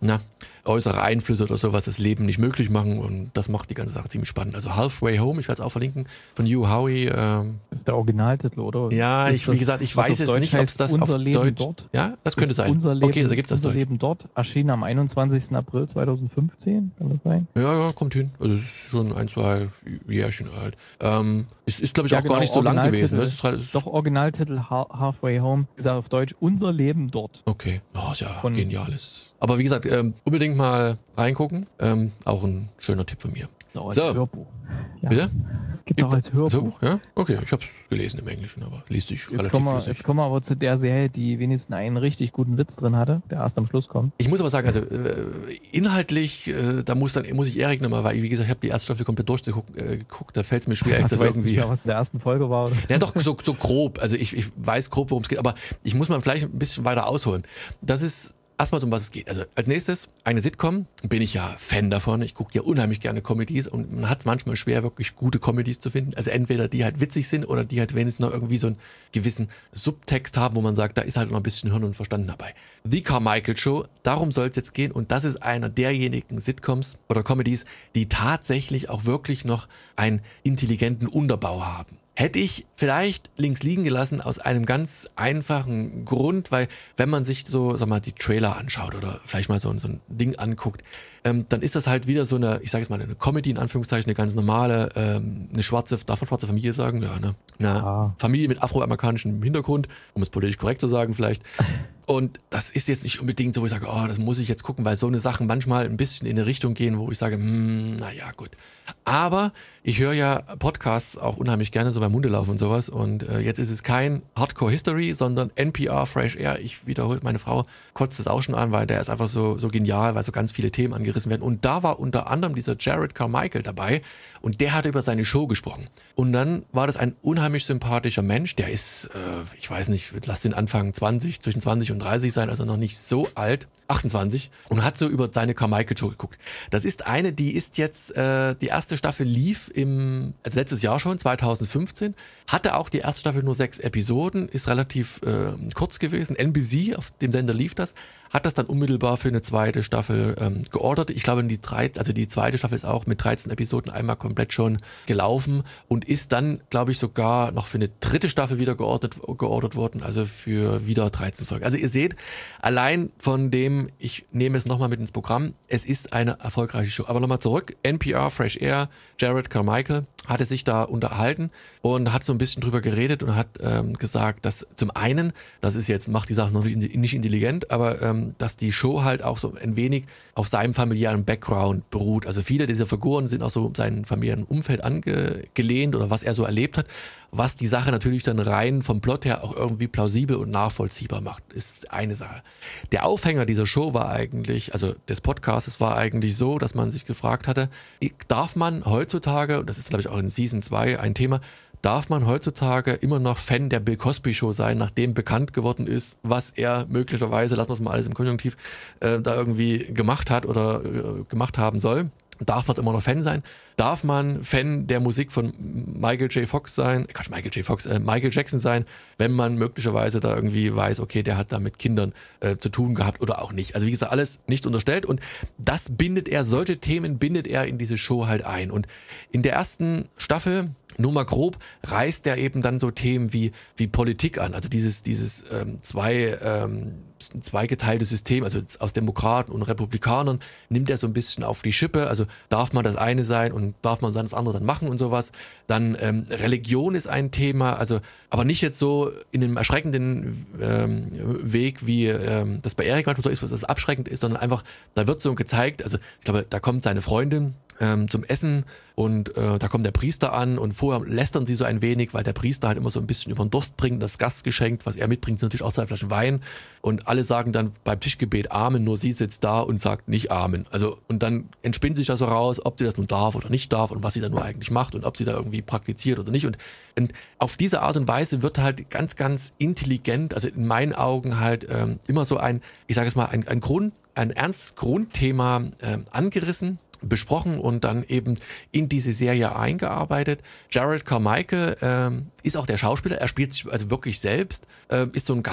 na, äußere Einflüsse oder sowas das Leben nicht möglich machen und das macht die ganze Sache ziemlich spannend. Also Halfway Home, ich werde es auch verlinken, von Hugh Howey. Ähm, das ist der Originaltitel, oder? Ja, ist ich, das, wie gesagt, ich weiß jetzt nicht, ob es das unser auf Leben Deutsch... Dort? Ja, das könnte ist sein. Unser Leben, okay, also gibt es das Unser Deutsch. Leben dort, erschien am einundzwanzigsten April zweitausendfünfzehn, kann das sein? Ja, ja, kommt hin. Also es ist schon ein, zwei Jährchen alt. Ähm, es ist, glaube ich, Ja, auch genau, gar nicht so lang gewesen. Originaltitel. Ne? Es ist halt, es ist Doch, Originaltitel Ha- Halfway Home, ist auf Deutsch Unser Leben dort. Okay, oh, ist ja Von- geniales. Aber wie gesagt, ähm, unbedingt mal reingucken. Ähm, auch ein schöner Tipp von mir. Auch als So. Hörbuch. Ja. Bitte? Gibt es auch als Hörbuch. Ja? Okay, ich habe es gelesen im Englischen, aber liest sich Jetzt relativ kommen, wir, flüssig. jetzt kommen wir aber zu der Serie, die wenigstens einen richtig guten Witz drin hatte, der erst am Schluss kommt. Ich muss aber sagen, also äh, inhaltlich, äh, da muss dann muss ich Erik nochmal, weil wie gesagt, ich habe die erste Staffel komplett durchgeguckt, äh, geguckt, da fällt es mir schwer, Ach, ist das du weißt irgendwie. nicht mehr, was in der ersten Folge war. Oder? Ja, doch, so, so grob. Also ich, ich weiß grob, worum es geht, aber ich muss mal vielleicht ein bisschen weiter ausholen. Das ist erstmal, um was es geht. Also als nächstes eine Sitcom, bin ich ja Fan davon. Ich gucke ja unheimlich gerne Comedies und man hat es manchmal schwer, wirklich gute Comedies zu finden. Also entweder die halt witzig sind oder die halt wenigstens noch irgendwie so einen gewissen Subtext haben, wo man sagt, da ist halt noch ein bisschen Hirn und Verstand dabei. The Carmichael Show, darum soll es jetzt gehen und das ist einer derjenigen Sitcoms oder Comedies, die tatsächlich auch wirklich noch einen intelligenten Unterbau haben. Hätte ich vielleicht links liegen gelassen aus einem ganz einfachen Grund, weil wenn man sich so, sag mal, die Trailer anschaut oder vielleicht mal so, so ein Ding anguckt, ähm, dann ist das halt wieder so eine, ich sage jetzt mal eine Comedy in Anführungszeichen, eine ganz normale, ähm, eine schwarze, darf man schwarze Familie sagen? Ja, ne? Eine Ah. Familie mit afroamerikanischem Hintergrund, um es politisch korrekt zu sagen vielleicht. Und das ist jetzt nicht unbedingt so, wo ich sage, oh, das muss ich jetzt gucken, weil so eine Sachen manchmal ein bisschen in eine Richtung gehen, wo ich sage, hm, naja, gut. Aber ich höre ja Podcasts auch unheimlich gerne, so beim Hundelauf und sowas. Und äh, jetzt ist es kein Hardcore History, sondern N P R Fresh Air. Ich wiederhole, meine Frau kotzt das auch schon an, weil der ist einfach so, so genial, weil so ganz viele Themen angerissen werden. Und da war unter anderem dieser Jared Carmichael dabei und der hat über seine Show gesprochen. Und dann war das ein unheimlich sympathischer Mensch, der ist, äh, ich weiß nicht, lass den Anfang zwanzig, zwischen zwanzig und dreißig sein, also noch nicht so alt, achtundzwanzig, und hat so über seine Carmichael Show geguckt. Das ist eine, die ist jetzt, äh, die erste Staffel lief im, also letztes Jahr schon, zweitausendfünfzehn, hatte auch die erste Staffel nur sechs Episoden, ist relativ äh, kurz gewesen. N B C, auf dem Sender lief das, hat das dann unmittelbar für eine zweite Staffel ähm, geordert. Ich glaube, die, drei, also die zweite Staffel ist auch mit dreizehn Episoden einmal komplett schon gelaufen und ist dann, glaube ich, sogar noch für eine dritte Staffel wieder geordert, geordert worden, also für wieder dreizehn Folgen. Also ihr seht, allein von dem, ich nehme es nochmal mit ins Programm, es ist eine erfolgreiche Show. Aber nochmal zurück, N P R, Fresh Air, Jared Carmichael hatte sich da unterhalten und hat so ein bisschen drüber geredet und hat ähm, gesagt, dass zum einen, das ist jetzt, macht die Sache noch nicht, nicht intelligent, aber ähm, dass die Show halt auch so ein wenig auf seinem familiären Background beruht. Also viele dieser Figuren sind auch so seinem familiären Umfeld angelehnt oder was er so erlebt hat, was die Sache natürlich dann rein vom Plot her auch irgendwie plausibel und nachvollziehbar macht, ist eine Sache. Der Aufhänger dieser Show war eigentlich, also des Podcasts war eigentlich so, dass man sich gefragt hatte, darf man heutzutage, und das ist glaube ich auch in Season zwei ein Thema, darf man heutzutage immer noch Fan der Bill Cosby Show sein, nachdem bekannt geworden ist, was er möglicherweise, lassen wir es mal alles im Konjunktiv, äh, da irgendwie gemacht hat oder äh, gemacht haben soll? Darf man immer noch Fan sein? Darf man Fan der Musik von Michael J. Fox sein? Quatsch, Michael J. Fox, äh, Michael Jackson sein, wenn man möglicherweise da irgendwie weiß, okay, der hat da mit Kindern äh, zu tun gehabt oder auch nicht. Also wie gesagt, alles nicht unterstellt und das bindet er, solche Themen bindet er in diese Show halt ein. Und in der ersten Staffel, nur mal grob, reißt er eben dann so Themen wie, wie Politik an. Also dieses, dieses ähm, zwei, ähm, zweigeteilte System, also aus Demokraten und Republikanern, nimmt er so ein bisschen auf die Schippe. Also darf man das eine sein und darf man dann das andere dann machen und sowas. Dann ähm, Religion ist ein Thema, also aber nicht jetzt so in einem erschreckenden ähm, Weg, wie ähm, das bei Erik manchmal so ist, was das abschreckend ist, sondern einfach, da wird so gezeigt, also ich glaube, da kommt seine Freundin ähm, zum Essen und äh, da kommt der Priester an und vorher lästern sie so ein wenig, weil der Priester halt immer so ein bisschen über den Durst bringt, das Gastgeschenk, was er mitbringt, sind natürlich auch zwei Flaschen Wein und alle sagen dann beim Tischgebet Amen, nur sie sitzt da und sagt nicht Amen. Also und dann entspinnt sich das so raus, ob sie das nun darf oder nicht darf und was sie da nur eigentlich macht und ob sie da irgendwie praktiziert oder nicht und, und auf diese Art und Weise wird halt ganz, ganz intelligent, also in meinen Augen halt ähm, immer so ein, ich sage es mal, ein, ein Grund, ein ernstes Grundthema ähm, angerissen, besprochen und dann eben in diese Serie eingearbeitet. Jared Carmichael ähm, ist auch der Schauspieler, er spielt sich also wirklich selbst, äh, ist so ein ganz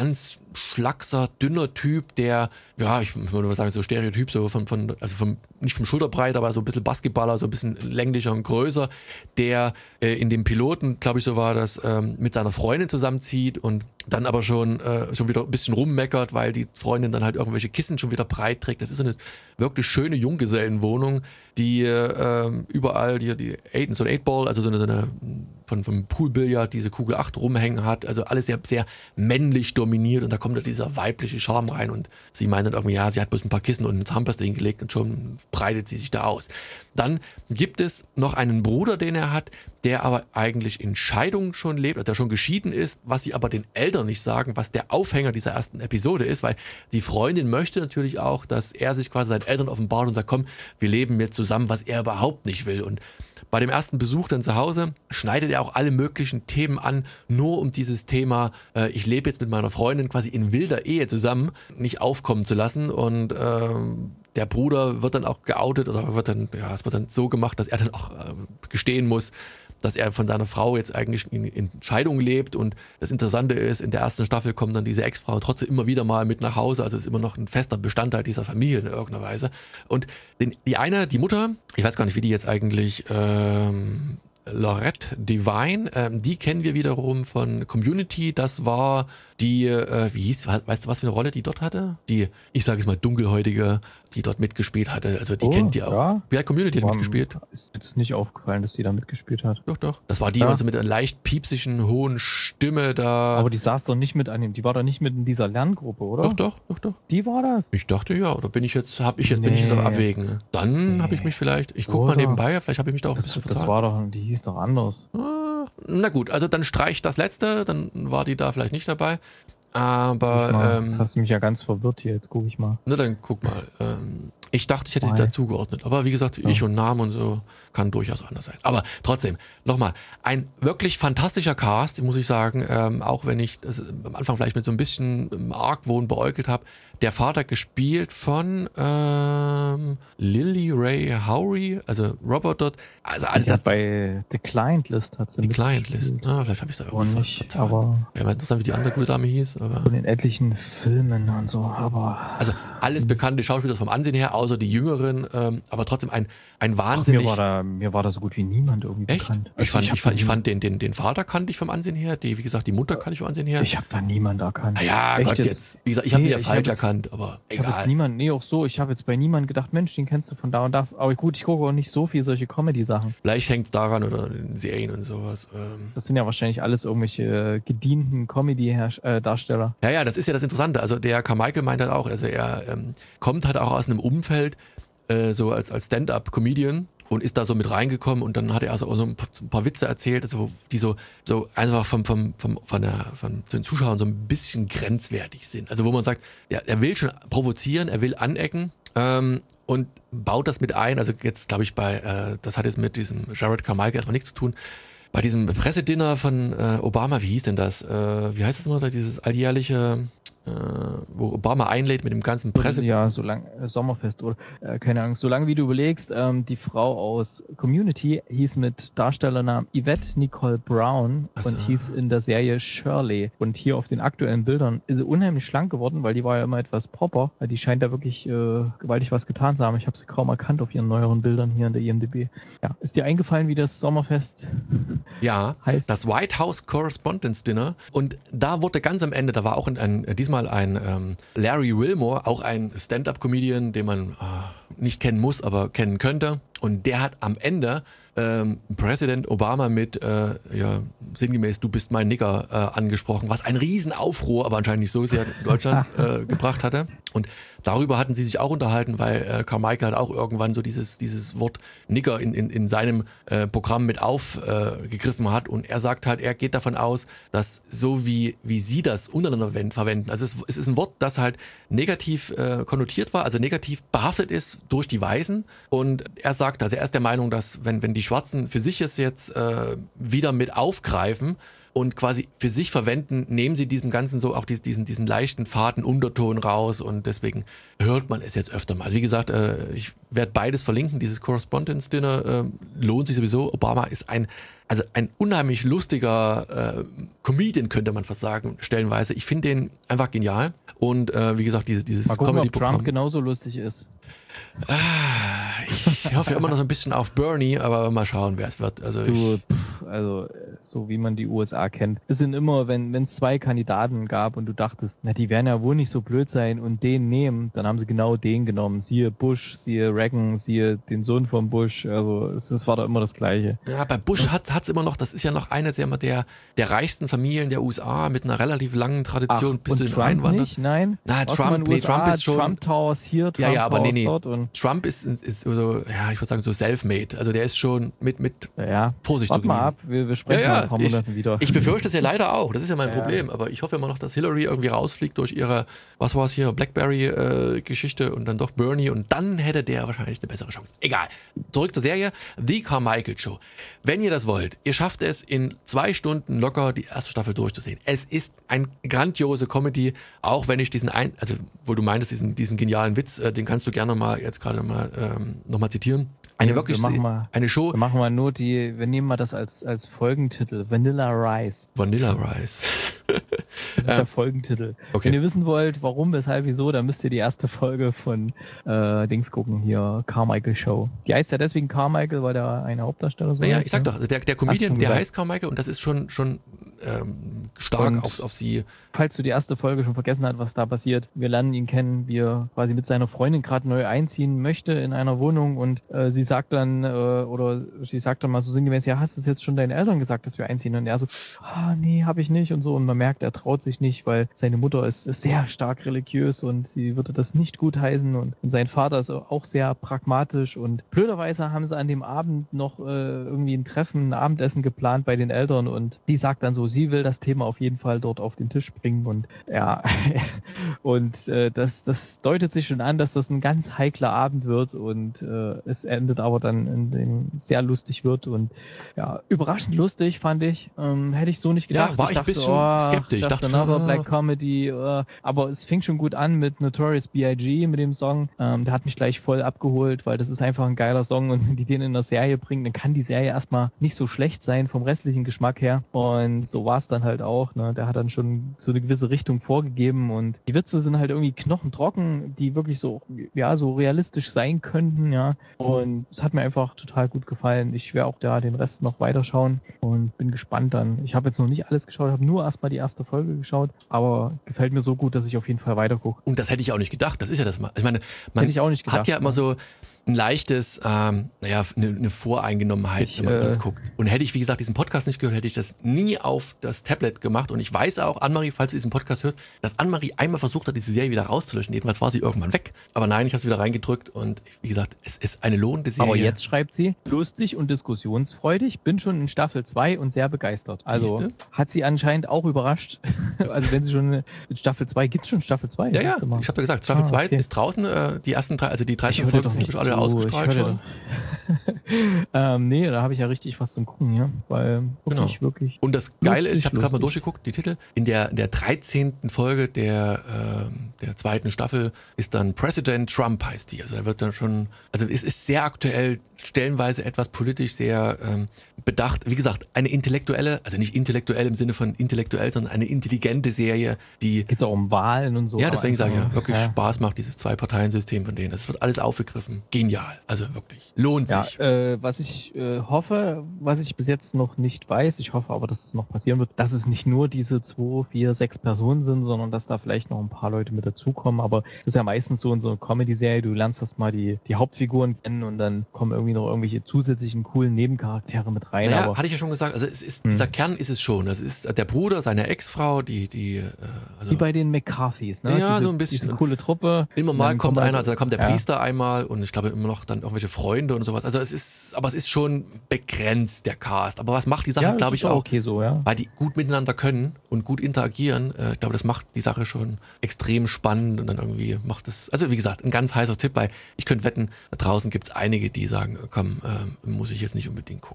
schlackser, dünner Typ, der, ja, ich würde mal sagen, so Stereotyp, so von, von, also vom, nicht vom Schulterbreit, aber so ein bisschen Basketballer, so ein bisschen länglicher und größer, der äh, in dem Piloten, glaube ich, so war das, ähm, mit seiner Freundin zusammenzieht und dann aber schon, äh, schon wieder ein bisschen rummeckert, weil die Freundin dann halt irgendwelche Kissen schon wieder breit trägt. Das ist so eine wirklich schöne Junggesellenwohnung, die äh, überall die, die Eight, so ein Eight-Ball, also so eine, so eine von, vom Poolbillard diese Kugel acht rumhängen hat. Also alles sehr, sehr männlich dominiert und da kommt da dieser weibliche Charme rein und sie meint dann irgendwie, ja, sie hat bloß ein paar Kissen und eine Zahnpasta hingelegt und schon breitet sie sich da aus. Dann gibt es noch einen Bruder, den er hat, der aber eigentlich in Scheidung schon lebt, der schon geschieden ist, was sie aber den Eltern nicht sagen, was der Aufhänger dieser ersten Episode ist, weil die Freundin möchte natürlich auch, dass er sich quasi seinen Eltern offenbart und sagt, komm, wir leben jetzt zusammen, was er überhaupt nicht will. Und bei dem ersten Besuch dann zu Hause schneidet er auch alle möglichen Themen an, nur um dieses Thema, äh, ich lebe jetzt mit meiner Freundin quasi in wilder Ehe zusammen, nicht aufkommen zu lassen. Und äh, der Bruder wird dann auch geoutet oder wird dann, ja, es wird dann so gemacht, dass er dann auch äh, gestehen muss, dass er von seiner Frau jetzt eigentlich in, in Scheidung lebt. Und das Interessante ist, in der ersten Staffel kommt dann diese Ex-Frau trotzdem immer wieder mal mit nach Hause. Also ist immer noch ein fester Bestandteil dieser Familie in irgendeiner Weise. Und den, die eine, die Mutter, ich weiß gar nicht, wie die jetzt eigentlich, ähm, Lorette Devine, ähm, die kennen wir wiederum von Community. Das war die, äh, wie hieß, weißt du, was für eine Rolle die dort hatte? Die, ich sage es mal, dunkelhäutige, die dort mitgespielt hatte. Also die Oh, kennt die auch. ja. Wer hat Community hat War- mitgespielt? Ist jetzt nicht aufgefallen, dass die da mitgespielt hat. Doch, doch. Das war die, Ja. also mit einer leicht piepsigen, hohen Stimme da. Aber die saß doch nicht mit an dem, die war doch nicht mit in dieser Lerngruppe, oder? doch, doch, doch, doch. Die war das? Ich dachte ja, oder bin ich jetzt, habe ich jetzt, bin ich jetzt am Nee. Abwägen. Dann Nee. habe ich mich vielleicht, ich gucke mal Oder? nebenbei, vielleicht habe ich mich da auch ein Das, bisschen das vertan. war doch, die hieß doch anders. Ah, na gut, also dann streich das letzte, dann war die da vielleicht nicht dabei. Guck mal, Aber, jetzt ähm, hast du mich ja ganz verwirrt hier, jetzt gucke ich mal. na dann guck mal. Ähm, ich dachte, ich hätte sie Wei. dazu geordnet. Aber wie gesagt, ich und Namen und so kann durchaus anders sein. Aber trotzdem, nochmal, ein wirklich fantastischer Cast, muss ich sagen. Ähm, auch wenn ich das am Anfang vielleicht mit so ein bisschen ähm, Argwohn beäugelt habe. Der Vater gespielt von ähm, Lily Ray Howry, also Robert dort. Also alles Die hat das bei The Client List hat sie die mitgespielt. Client List. Ah, vielleicht habe ich es da Aber irgendwie nicht, vertan. aber Ja, mal interessant, wie die andere gute Dame hieß. Aber von den etlichen Filmen und so, aber also alles bekannte Schauspieler vom Ansehen her, außer die Jüngeren, ähm, aber trotzdem ein, ein Ach, wahnsinnig. mir, war da, mir war da so gut wie niemand irgendwie Echt? bekannt. Ich fand, hab ich fand, ich da fand den, den, den Vater kannte ich vom Ansehen her, die, wie gesagt, die Mutter kannte ich vom Ansehen her. Ich habe da niemand erkannt. Na ja, Echt Gott, jetzt? jetzt. Wie gesagt, ich habe Nee, ihn ja ich falsch hab jetzt- erkannt, aber Ich habe jetzt egal. niemand, nee, auch so, ich habe jetzt bei niemandem gedacht, Mensch, den kennst du von da und da. Aber gut, ich gucke auch nicht so viel solche Comedy-Sachen. Vielleicht hängt es daran oder in Serien und sowas. Ähm. Das sind ja wahrscheinlich alles irgendwelche äh, gedienten Comedy-Darsteller. Ja, ja, das ist ja das Interessante. Also der Carmichael meint halt auch, also er ähm, kommt halt auch aus einem Umfeld, äh, so als, als Stand-up-Comedian und ist da so mit reingekommen und dann hat er also auch so ein paar, so ein paar Witze erzählt, also wo- die so, so einfach vom, vom, vom, von, der, von den Zuschauern so ein bisschen grenzwertig sind. Also wo man sagt, ja, er will schon provozieren, er will anecken ähm, und baut das mit ein. Also jetzt glaube ich bei, äh, das hat jetzt mit diesem Jared Carmichael erstmal nichts zu tun. Bei diesem Pressedinner von äh, Obama, wie hieß denn das? Äh, wie heißt das mal da, dieses alljährliche, äh, wo Obama einlädt mit dem ganzen Presse... Ja, solange äh, Sommerfest oder äh, keine Ahnung. Solange wie du überlegst, ähm, die Frau aus Community hieß mit Darstellernamen Yvette Nicole Brown Ach so. und hieß in der Serie Shirley. Und hier auf den aktuellen Bildern ist sie unheimlich schlank geworden, weil die war ja immer etwas proper. Weil die scheint da wirklich äh, gewaltig was getan zu haben. Ich habe sie kaum erkannt auf ihren neueren Bildern hier in der I M D B. Ja, ist dir eingefallen, wie das Sommerfest Ja, heißt? das White House Correspondence Dinner. Und da wurde ganz am Ende, da war auch ein, ein, diesmal ein ähm, Larry Wilmore, auch ein Stand-Up-Comedian, den man äh, nicht kennen muss, aber kennen könnte. Und der hat am Ende ähm, Präsident Obama mit, äh, ja, sinngemäß, du bist mein Nigger, äh, angesprochen, was ein Riesenaufruhr, aber anscheinend nicht so sehr in Deutschland äh, gebracht hatte. Und darüber hatten sie sich auch unterhalten, weil äh, Carmichael hat auch irgendwann so dieses, dieses Wort Nigger in, in, in seinem äh, Programm mit aufgegriffen äh, hat. Und er sagt halt, er geht davon aus, dass so wie, wie sie das untereinander wen- verwenden, also es, es ist ein Wort, das halt negativ äh, konnotiert war, also negativ behaftet ist durch die Weißen. Und er sagt, also er ist der Meinung, dass wenn, wenn die Schwarzen für sich es jetzt äh, wieder mit aufgreifen und quasi für sich verwenden, nehmen sie diesem Ganzen so auch diesen, diesen, diesen leichten, faden Unterton raus und deswegen hört man es jetzt öfter mal. Also wie gesagt, äh, ich werde beides verlinken, dieses Correspondence Dinner äh, lohnt sich sowieso. Obama ist ein, also ein unheimlich lustiger äh, Comedian, könnte man fast sagen, stellenweise. Ich finde den einfach genial. Und äh, wie gesagt, diese, dieses Mal gucken, ob Comedy-Programm. Trump genauso lustig ist. Ah, ich hoffe immer noch so ein bisschen auf Bernie, aber mal schauen, wer es wird. Also, Du, ich, pff, also so wie man die U S A kennt. Es sind immer, wenn es zwei Kandidaten gab und du dachtest, na, die werden ja wohl nicht so blöd sein und den nehmen, dann haben sie genau den genommen. Siehe Bush, siehe Reagan, siehe den Sohn von Bush. Also es, es war da immer das Gleiche. ja, bei Bush hat es immer noch, das ist ja noch eine sehr, der, der reichsten Familien der U S A mit einer relativ langen Tradition. Ach, bis und zu den Trump Einwanderern. nicht? Nein? Na, Außer Trump, in den nee, U S A, Trump ist schon. Trump Towers hier, Trump ja, ja, aber nee, Towers nee. dort und Trump ist, ist, ist so, ja, ich würde sagen, so self-made. Also der ist schon mit, mit ja, Vorsicht warte zu mal genießen. ab, wir, wir sprechen Ja, mal ja, in ein paar ich- Monaten wieder. Ich befürchte es ja leider auch. Das ist ja mein Ja. Problem. Aber ich hoffe immer noch, dass Hillary irgendwie rausfliegt durch ihre, was war es hier, Blackberry-Geschichte und dann doch Bernie und dann hätte der wahrscheinlich eine bessere Chance. Egal. Zurück zur Serie. The Carmichael Show. Wenn ihr das wollt, ihr schafft es in zwei Stunden locker die erste Staffel durchzusehen. Es ist ein grandiose Comedy, auch wenn ich diesen ein, also wo du meintest, diesen, diesen genialen Witz, äh, den kannst du gerne mal jetzt gerade mal ähm, nochmal zitieren. Eine Wir- wirklich wir machen mal- eine Show. Wir machen mal nur die, wir nehmen mal das als, als Folgentitel. Vanilla Rice. Vanilla Rice. Das ist Ähm, der Folgentitel. okay. Wenn ihr wissen wollt, warum, weshalb, wieso, dann müsst ihr die erste Folge von äh, Dings gucken, hier, Carmichael Show. Die heißt ja deswegen Carmichael, weil da eine Hauptdarsteller so Naja, heißt, ich sag ne? doch, also der, der Hast du Comedian, schon der gesagt. heißt Carmichael und das ist schon, schon ähm, stark Und- auf, auf sie. Falls du die erste Folge schon vergessen hast, was da passiert, wir lernen ihn kennen, wie er quasi mit seiner Freundin gerade neu einziehen möchte in einer Wohnung und äh, sie sagt dann, äh, oder sie sagt dann mal so sinngemäß, ja, hast du es jetzt schon deinen Eltern gesagt, dass wir einziehen? Und er so, ah, nee, habe ich nicht und so. Und man merkt, er traut sich nicht, weil seine Mutter ist, ist sehr stark religiös und sie würde das nicht gutheißen und, und sein Vater ist auch sehr pragmatisch und blöderweise haben sie an dem Abend noch äh, irgendwie ein Treffen, ein Abendessen geplant bei den Eltern und sie sagt dann so, sie will das Thema auf jeden Fall dort auf den Tisch bringen und ja, und äh, das, das deutet sich schon an, dass das ein ganz heikler Abend wird und äh, es endet aber dann in dem sehr lustig wird und ja, überraschend lustig fand ich, ähm, hätte ich so nicht gedacht. Ja, war ich ein bisschen skeptisch. Ich Just dachte schon, another ah. Black Comedy, äh, aber es fing schon gut an mit Notorious B I G mit dem Song, ähm, der hat mich gleich voll abgeholt, weil das ist einfach ein geiler Song und wenn die den in der Serie bringen, dann kann die Serie erstmal nicht so schlecht sein vom restlichen Geschmack her und so war es dann halt auch, ne? Der hat dann schon so eine gewisse Richtung vorgegeben und die Witze sind halt irgendwie knochentrocken, die wirklich so, ja, so realistisch sein könnten, ja, und es hat mir einfach total gut gefallen. Ich werde auch da den Rest noch weiterschauen und bin gespannt dann. Ich habe jetzt noch nicht alles geschaut, habe nur erstmal die erste Folge geschaut, aber gefällt mir so gut, dass ich auf jeden Fall weiter gucke. Und das hätte ich auch nicht gedacht. Das ist ja das mal. Ich meine, man Hätte ich auch nicht gedacht. hat ja immer so ein leichtes, ähm, naja, eine, eine Voreingenommenheit, Ich, wenn man äh, das guckt. Und hätte ich, wie gesagt, diesen Podcast nicht gehört, hätte ich das nie auf das Tablet gemacht. Und ich weiß auch, Annemarie, falls du diesen Podcast hörst, dass Annemarie einmal versucht hat, diese Serie wieder rauszulöschen. Jedenfalls war sie irgendwann weg. Aber nein, ich habe sie wieder reingedrückt und wie gesagt, es ist eine lohnende Serie. Aber jetzt schreibt sie, lustig und diskussionsfreudig, bin schon in Staffel zwei und sehr begeistert. Also Siehste? hat sie anscheinend auch überrascht. Also wenn sie schon in Staffel zwei, gibt es schon Staffel zwei? Ja, ja, ich habe ja gesagt, Staffel Ah, zwei okay. ist draußen, äh, die ersten drei, also die Ich dreizehn höre dir Folgen doch sind nicht schon alle zu, ausgestrahlt ich höre schon. dir ähm, nee, da habe ich ja richtig was zum Gucken, ja. Weil wirklich, Genau. wirklich. Und das Geile Lustig, ist, ich habe gerade mal lustig. durchgeguckt, die Titel. In der, in der dreizehnten Folge der, ähm, der zweiten Staffel ist dann President Trump heißt die. Also er wird dann schon, also es ist sehr aktuell, stellenweise etwas politisch sehr ähm, bedacht. Wie gesagt, eine intellektuelle, also nicht intellektuell im Sinne von intellektuell, sondern eine intelligente Serie, die, Geht es auch um Wahlen und so. ja, deswegen aber sage ich ja, einfach, wirklich ja. Spaß macht, dieses Zwei-Parteien-System von denen. Das wird alles aufgegriffen. Genial. Also wirklich. Lohnt Ja, sich. äh, was ich äh, hoffe, was ich bis jetzt noch nicht weiß, ich hoffe aber, dass es noch passieren wird, dass es nicht nur diese zwei, vier, sechs Personen sind, sondern dass da vielleicht noch ein paar Leute mit dazukommen. Aber das ist ja meistens so in so einer Comedy-Serie, du lernst erst mal die, die Hauptfiguren kennen und dann kommen irgendwie noch irgendwelche zusätzlichen coolen Nebencharaktere mit rein. Naja, aber hatte ich ja schon gesagt, also es ist, Hm. dieser Kern ist es schon. Das ist der Bruder, seine Ex-Frau, die, die, äh, also wie bei den McCarthys, ne? Ja, diese, so ein bisschen. Diese coole Truppe. immer Und mal dann kommt kommen einer, halt- also da kommt der ja. Priester einmal und ich glaube immer noch dann irgendwelche Freunde und sowas. Also es ist, aber es ist schon begrenzt, der Cast. Aber was macht die Sache, Ja, glaube ich, ist auch, okay so, ja. weil die gut miteinander können und gut interagieren. Äh, ich glaube, das macht die Sache schon extrem spannend und dann irgendwie macht es, also wie gesagt, ein ganz heißer Tipp, weil ich könnte wetten, da draußen gibt es einige, die sagen, komm, äh, muss ich jetzt nicht unbedingt gucken.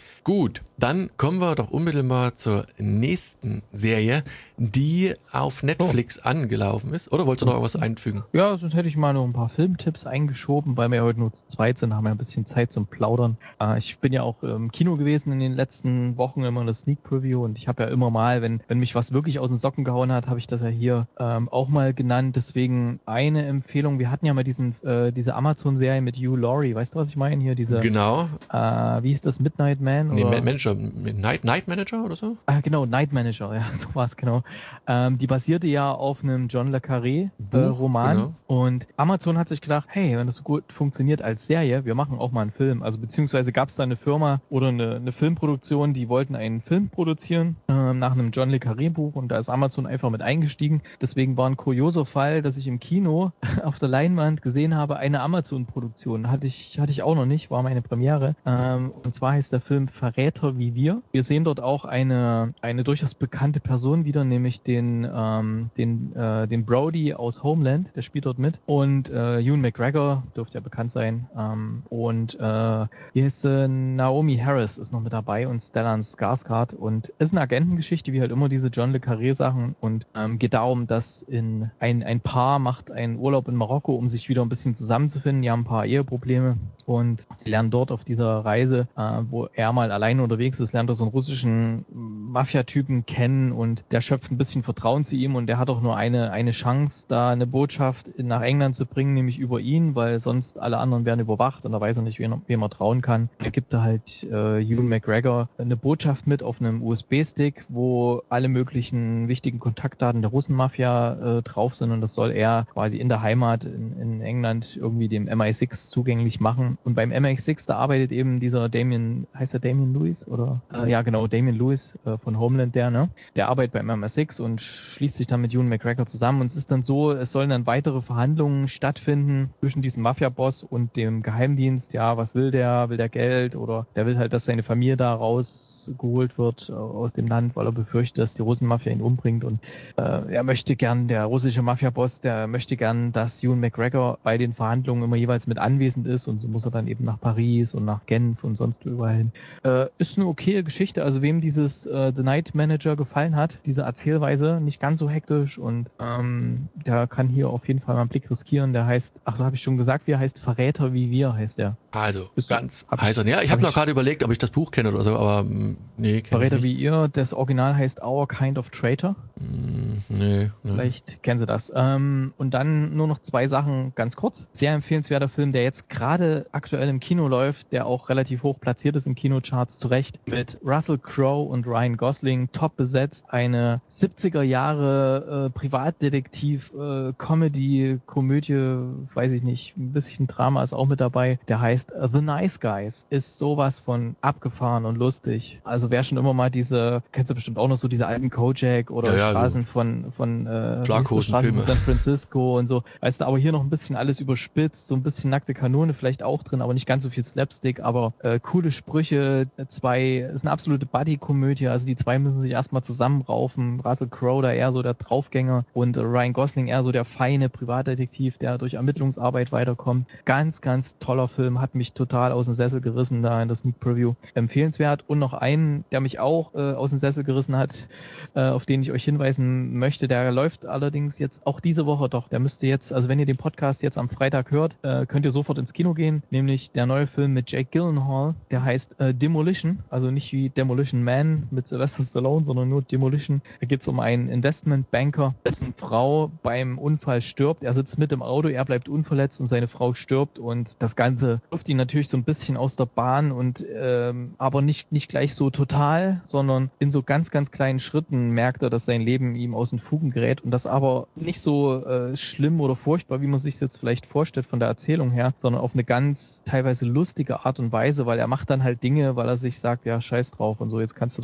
Gut, dann kommen wir doch unmittelbar zur nächsten Serie, die auf Netflix oh. angelaufen ist. Oder wolltest du noch was einfügen? Ja, sonst hätte ich mal noch ein paar Filmtipps eingeschoben, weil wir ja heute nur zu zweit sind, haben wir ein bisschen Zeit zum Plaudern. Äh, ich bin ja auch im Kino gewesen in den letzten Wochen, immer in der Sneak Preview, und ich habe ja immer mal, wenn, wenn mich was wirklich aus den Socken gehauen hat, habe ich das ja hier ähm, auch mal genannt. Deswegen eine Empfehlung, wir hatten ja mal diesen, äh, diese Amazon-Serie mit Hugh Laurie, weißt du, was ich meine? Hier diese, genau. Äh, wie ist das, Midnight Man? Nee, oder? Manager, Night, Night Manager oder so? Ah, genau, Night Manager, ja, so war es, genau. Ähm, die basierte ja auf einem John le Carré äh, Roman. Genau. Und Amazon hat sich gedacht, hey, wenn das so gut funktioniert als Serie, wir machen auch mal einen Film. Also beziehungsweise gab es da eine Firma oder eine, eine Filmproduktion, die wollten einen Film produzieren äh, nach einem John le Carré Buch, und da ist Amazon einfach mit eingestiegen. Deswegen war ein kurioser Fall, dass ich im Kino auf der Leinwand gesehen habe, eine Amazon-Produktion. Hatte ich, hatte ich auch noch nicht, war meine Premiere. Ähm, und zwar heißt der Film Verräter wie wir. Wir sehen dort auch eine, eine durchaus bekannte Person wieder, nämlich den, ähm, den, äh, den Brody aus Homeland, der spielt dort mit. Und äh, Ewan McGregor, dürfte ja bekannt sein. Ähm, und äh, hier ist äh, Naomi Harris ist noch mit dabei und Stellan Skarsgård. Und es ist eine Agentengeschichte, wie halt immer diese John le Carré Sachen. Und ähm, geht darum, dass in ein, ein Paar macht einen Urlaub in Marokko, um sich wieder ein bisschen zusammenzufinden. Die haben ein paar Eheprobleme und sie lernen dort auf dieser Reise, äh, wo er mal alleine unterwegs ist, lernt er so einen russischen Mafia-Typen kennen, und der schöpft ein bisschen Vertrauen zu ihm, und der hat auch nur eine, eine Chance, da eine Botschaft nach England zu bringen, nämlich über ihn, weil sonst alle anderen werden überwacht und da weiß er nicht, wem, wem er trauen kann. Er gibt da halt äh, Ewan McGregor eine Botschaft mit auf einem U S B-Stick, wo alle möglichen wichtigen Kontaktdaten der Russenmafia äh, drauf sind, und das soll er quasi in der Heimat in, in England irgendwie dem M I sechs zugänglich machen. Und beim M I sechs, da arbeitet eben dieser Damien, heißt er Damien Lewis? Oder? Äh, ja, genau, Damien Lewis äh, von Homeland, der, ne? Der arbeitet beim M I sechs und schließt sich dann mit Ewan McGregor zusammen. Und es ist dann so, es sollen dann weitere Verhandlungen stattfinden zwischen diesem Mafia-Boss und dem Geheimdienst. Ja, was will der? Will der Geld? Oder der will halt, dass seine Familie da rausgeholt wird äh, aus dem Land, weil er befürchtet, dass die Russenmafia ihn umbringt. Und äh, er möchte gern, der russische Mafia-Boss, der möchte gern, dass Ewan McGregor bei den Verhandlungen immer jeweils mit anwesend ist, und so muss er dann eben nach Paris und nach Genf und sonst überall hin. Äh, ist eine okaye Geschichte, also wem dieses äh, The Night Manager gefallen hat, diese Erzählweise, nicht ganz so hektisch, und ähm, der kann hier auf jeden Fall mal einen Blick riskieren. Der heißt, ach so, habe ich schon gesagt, wie er heißt, Verräter wie wir heißt der. Also, Bist ganz heißer. Ja, ich habe hab noch gerade überlegt, ob ich das Buch kenne oder so, aber nee, kenn Verräter ich nicht. wie ihr, das Original heißt Our Kind of Traitor. Mm, nee, nee. Vielleicht kennen Sie das. Ähm, und dann nur noch zwei Sachen ganz kurz. Sehr empfehlenswerter Film, der jetzt gerade aktuell im Kino läuft, der auch relativ hoch platziert ist im Kinocharts, zu Recht, mit Russell Crowe und Ryan Gosling, top besetzt. Eine siebziger Jahre äh, Privatdetektiv, äh, Comedy, Komödie, weiß ich nicht, ein bisschen Drama ist auch mit dabei. Der heißt The Nice Guys. Ist sowas von abgefahren und lustig. Also wer schon immer mal diese, kennst du bestimmt auch noch so diese alten Kojak oder ja, ja, Straßen so von, von, äh, Schlaghosenfilme. San Francisco und so. Weißt du, aber hier noch ein bisschen alles überspitzt, so ein bisschen nackte Kanone vielleicht auch drin, aber nicht ganz so viel Slapstick, aber äh, coole Sprüche. Zwei, ist eine absolute Buddy-Komödie, also die zwei müssen sich erstmal zusammenraufen. Russell Crowe da eher so der Draufgänger und äh, Ryan Gosling eher so der feine Privatdetektiv, der durch Ermittlungsarbeit weiterkommt. Ganz, ganz toller Film, hat mich total aus dem Sessel gerissen da in der Sneak Preview. Empfehlenswert. Und noch einen, der mich auch äh, aus dem Sessel gerissen hat, äh, auf den ich euch hinweisen möchte, der läuft allerdings jetzt auch diese Woche doch. Der müsste jetzt, also wenn ihr den Podcast jetzt am Freitag hört, äh, könnt ihr sofort ins Kino gehen, nämlich der neue Film mit Jake Gyllenhaal, der heißt äh, Demolition, also nicht wie Demolition Man mit Sylvester Stallone, sondern nur Demolition. Da geht es um einen Investmentbanker, dessen Frau beim Unfall stirbt. Er sitzt mit im Auto, er bleibt unverletzt und seine Frau stirbt, und das Ganze wirft ihn natürlich so ein bisschen aus der Bahn, und ähm, aber nicht, nicht gleich so total, sondern in so ganz, ganz kleinen Schritten merkt er, dass sein Leben ihm aus den Fugen gerät, und das aber nicht so äh, schlimm oder furchtbar, wie man sich jetzt vielleicht vorstellt von der Erzählung her, sondern auf eine ganz teilweise lustige Art und Weise, weil er macht dann halt Dinge, weil er sich sagt, ja, scheiß drauf und so, jetzt kannst du doch mal alles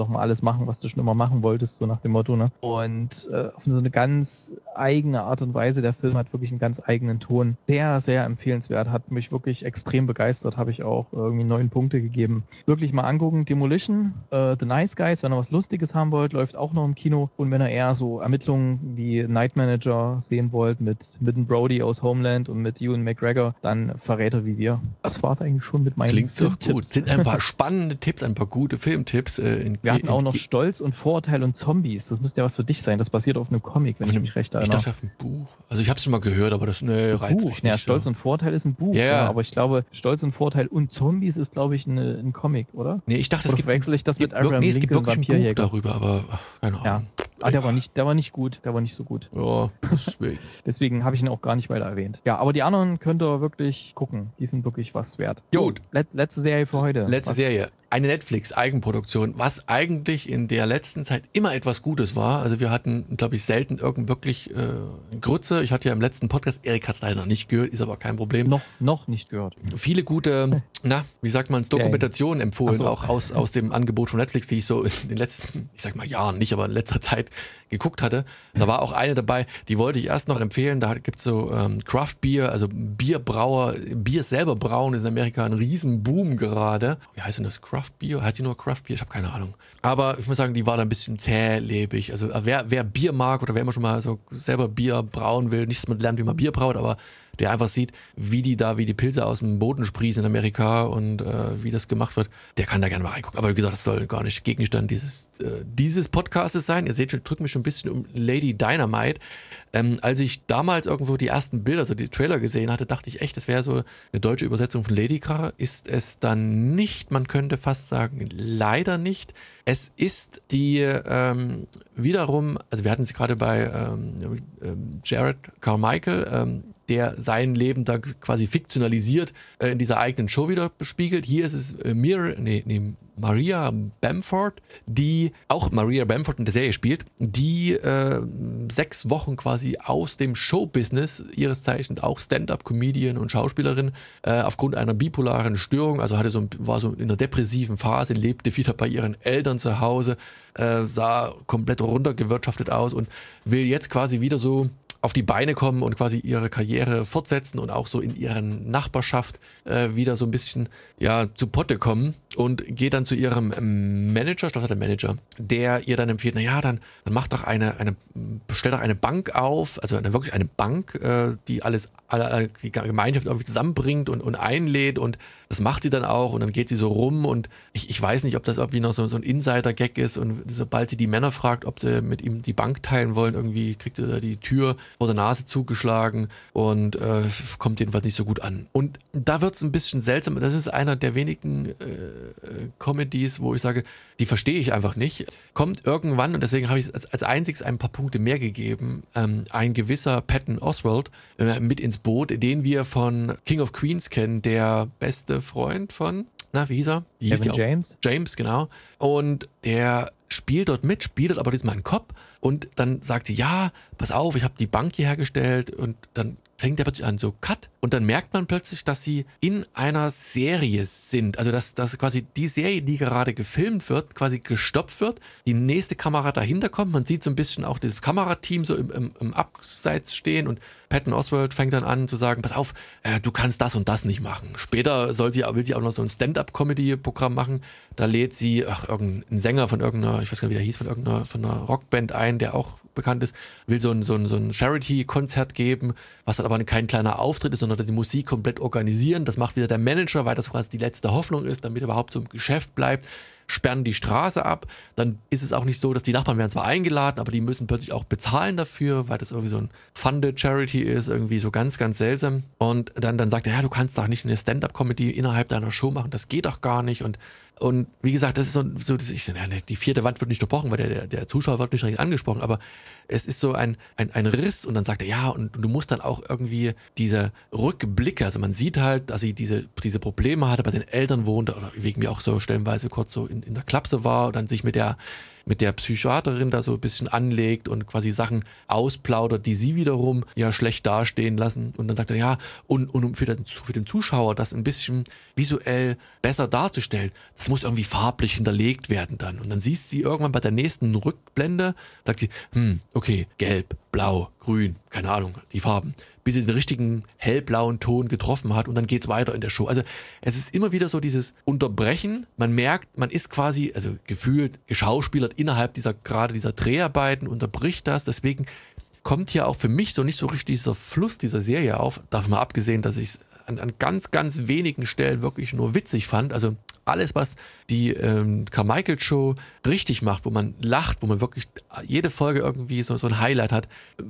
machen, was du schon immer machen wolltest, so nach dem Motto, ne? Und äh, auf so eine ganz eigene Art und Weise. Der Film hat wirklich einen ganz eigenen Ton. Sehr, sehr empfehlenswert. Hat mich wirklich extrem begeistert. Habe ich auch irgendwie neun Punkte gegeben. Wirklich mal angucken. Demolition, äh, The Nice Guys, wenn ihr was Lustiges haben wollt, läuft auch noch im Kino. Und wenn ihr eher so Ermittlungen wie Night Manager sehen wollt mit Midden Brody aus Homeland und mit Ewan McGregor, dann Verräter wie wir. Das war es eigentlich schon mit meinen Klingt doch Filmtipps. gut. Sind ein paar spannende Tipps, ein paar gute Filmtipps. Äh, in, Wir hatten in, auch noch in, Stolz und Vorurteil und Zombies. Das müsste ja was für dich sein. Das basiert auf einem Comic, wenn ich mich recht Ich erinnere. dachte auf ein Buch. Also ich habe es schon mal gehört, aber das ne, reizt Buch. mich nicht. Ja, Stolz so. und Vorteil ist ein Buch, Ja, ja. ja, aber ich glaube, Stolz und Vorteil und Zombies ist, glaube ich, eine, ein Comic, oder? Nee, ich dachte, es Oder gibt, verwechsel ich das gibt, mit Abraham nee, es gibt Lincoln, wirklich ein Buch Vampirjäger? darüber, aber ach, keine Ja. Ahnung. Ah, der war nicht, der war nicht gut. Der war nicht so gut. Ja, deswegen. Deswegen habe ich ihn auch gar nicht weiter erwähnt. Ja, aber die anderen könnt ihr wirklich gucken. Die sind wirklich was wert. Jo, Gut. Let, letzte Serie für heute. Letzte was? Serie. Eine Netflix-Eigenproduktion, was eigentlich in der letzten Zeit immer etwas Gutes war. Also wir hatten, glaube ich, selten irgend wirklich äh, Grütze. Ich hatte ja im letzten Podcast, Erik hat es leider nicht gehört, ist aber kein Problem. Noch, noch nicht gehört. Viele gute, na, wie sagt man, Dokumentationen empfohlen, Ach so. auch aus, aus dem Angebot von Netflix, die ich so in den letzten, ich sag mal Jahren nicht, aber in letzter Zeit geguckt hatte. Da war auch eine dabei, die wollte ich erst noch empfehlen. Da gibt es so ähm, Craft Beer, also Bierbrauer, Bier selber brauen ist in Amerika ein Riesenboom gerade. Wie heißt denn das? Craft Beer? Heißt die nur Craft Beer? Ich habe keine Ahnung. Aber ich muss sagen, die war da ein bisschen zählebig. Also wer, wer Bier mag oder wer immer schon mal so selber Bier brauen will, nicht, dass man lernt, wie man Bier braut, aber der einfach sieht, wie die da, wie die Pilze aus dem Boden sprießen in Amerika und äh, wie das gemacht wird, der kann da gerne mal reingucken. Aber wie gesagt, das soll gar nicht Gegenstand dieses, äh, dieses Podcastes sein. Ihr seht schon, ich drücke mich schon ein bisschen um Lady Dynamite. Ähm, als ich damals irgendwo die ersten Bilder, so die Trailer gesehen hatte, dachte ich echt, das wäre so eine deutsche Übersetzung von Lady Kracher. Ist es dann nicht, man könnte fast sagen, leider nicht. Es ist die ähm, wiederum, also wir hatten sie gerade bei ähm, ähm, Jared Carmichael, ähm, der sein Leben da quasi fiktionalisiert äh, in dieser eigenen Show wieder bespiegelt. Hier ist es äh, Mir, nee, nee, Maria Bamford, die auch Maria Bamford in der Serie spielt, die äh, sechs Wochen quasi aus dem Showbusiness, ihres Zeichens auch Stand-up-Comedian und Schauspielerin, äh, aufgrund einer bipolaren Störung, also hatte so, war so in einer depressiven Phase, lebte wieder bei ihren Eltern zu Hause, äh, sah komplett runtergewirtschaftet aus und will jetzt quasi wieder so auf die Beine kommen und quasi ihre Karriere fortsetzen und auch so in ihrer Nachbarschaft äh, wieder so ein bisschen ja zu Potte kommen und geht dann zu ihrem Manager, ich glaube, das hat der Manager, der ihr dann empfiehlt, naja, dann, dann mach doch eine, eine, bestell doch eine Bank auf, also eine, wirklich eine Bank, äh, die alles, alle, die Gemeinschaft irgendwie zusammenbringt und, und einlädt und das macht sie dann auch und dann geht sie so rum und ich, ich weiß nicht, ob das irgendwie noch so, so ein Insider-Gag ist und sobald sie die Männer fragt, ob sie mit ihm die Bank teilen wollen, irgendwie kriegt sie da die Tür vor der Nase zugeschlagen und äh, kommt jedenfalls nicht so gut an. Und da wird es ein bisschen seltsam. Das ist einer der wenigen äh, Comedies, wo ich sage, die verstehe ich einfach nicht. Kommt irgendwann, und deswegen habe ich als, als einziges ein paar Punkte mehr gegeben, ähm, ein gewisser Patton Oswalt äh, mit ins Boot, den wir von King of Queens kennen, der beste Freund von, na, wie hieß er? Wie hieß Kevin die auch? James? James, genau. Und der spielt dort mit, spielt dort aber diesmal einen Cop und dann sagt sie, ja, pass auf, ich habe die Bank hier hergestellt und dann fängt der plötzlich an, so Cut und dann merkt man plötzlich, dass sie in einer Serie sind, also dass, dass quasi die Serie, die gerade gefilmt wird, quasi gestoppt wird, die nächste Kamera dahinter kommt, man sieht so ein bisschen auch dieses Kamerateam so im, im, im Abseits stehen und Patton Oswalt fängt dann an zu sagen, pass auf, äh, du kannst das und das nicht machen. Später soll sie, will sie auch noch so ein Stand-up-Comedy-Programm machen, da lädt sie ach, irgendeinen Sänger von irgendeiner, ich weiß gar nicht, wie der hieß, von irgendeiner von einer Rockband ein, der auch bekannt ist, will so ein, so ein, so ein Charity-Konzert geben, was dann aber kein kleiner Auftritt ist, sondern die Musik komplett organisieren. Das macht wieder der Manager, weil das quasi die letzte Hoffnung ist, damit er überhaupt so im Geschäft bleibt. Sperren die Straße ab, dann ist es auch nicht so, dass die Nachbarn werden zwar eingeladen, aber die müssen plötzlich auch bezahlen dafür, weil das irgendwie so ein Funded Charity ist, irgendwie so ganz, ganz seltsam. Und dann, dann sagt er, ja, du kannst doch nicht eine Stand-Up-Comedy innerhalb deiner Show machen, das geht doch gar nicht. Und, und wie gesagt, das ist so, so das, ich, ja, die vierte Wand wird nicht durchbrochen, weil der, der, der Zuschauer wird nicht richtig angesprochen, aber es ist so ein, ein, ein Riss und dann sagt er, ja, und, und du musst dann auch irgendwie diese Rückblicke, also man sieht halt, dass sie diese, diese Probleme hatte, bei den Eltern wohnte oder wegen mir auch so stellenweise kurz so in, in der Klapse war und dann sich mit der mit der Psychiaterin da so ein bisschen anlegt und quasi Sachen ausplaudert, die sie wiederum ja schlecht dastehen lassen. Und dann sagt er, ja, und, und um für den, für den Zuschauer das ein bisschen visuell besser darzustellen, das muss irgendwie farblich hinterlegt werden dann. Und dann siehst du sie irgendwann bei der nächsten Rückblende, sagt sie, hm, okay, gelb, blau, grün, keine Ahnung, die Farben, bis sie den richtigen hellblauen Ton getroffen hat und dann geht's weiter in der Show. Also es ist immer wieder so dieses Unterbrechen, man merkt, man ist quasi, also gefühlt geschauspielert innerhalb dieser, gerade dieser Dreharbeiten, unterbricht das, deswegen kommt hier auch für mich so nicht so richtig dieser Fluss dieser Serie auf, davon mal abgesehen, dass ich es an, an ganz, ganz wenigen Stellen wirklich nur witzig fand, also alles, was die ähm, Carmichael-Show richtig macht, wo man lacht, wo man wirklich jede Folge irgendwie so, so ein Highlight hat,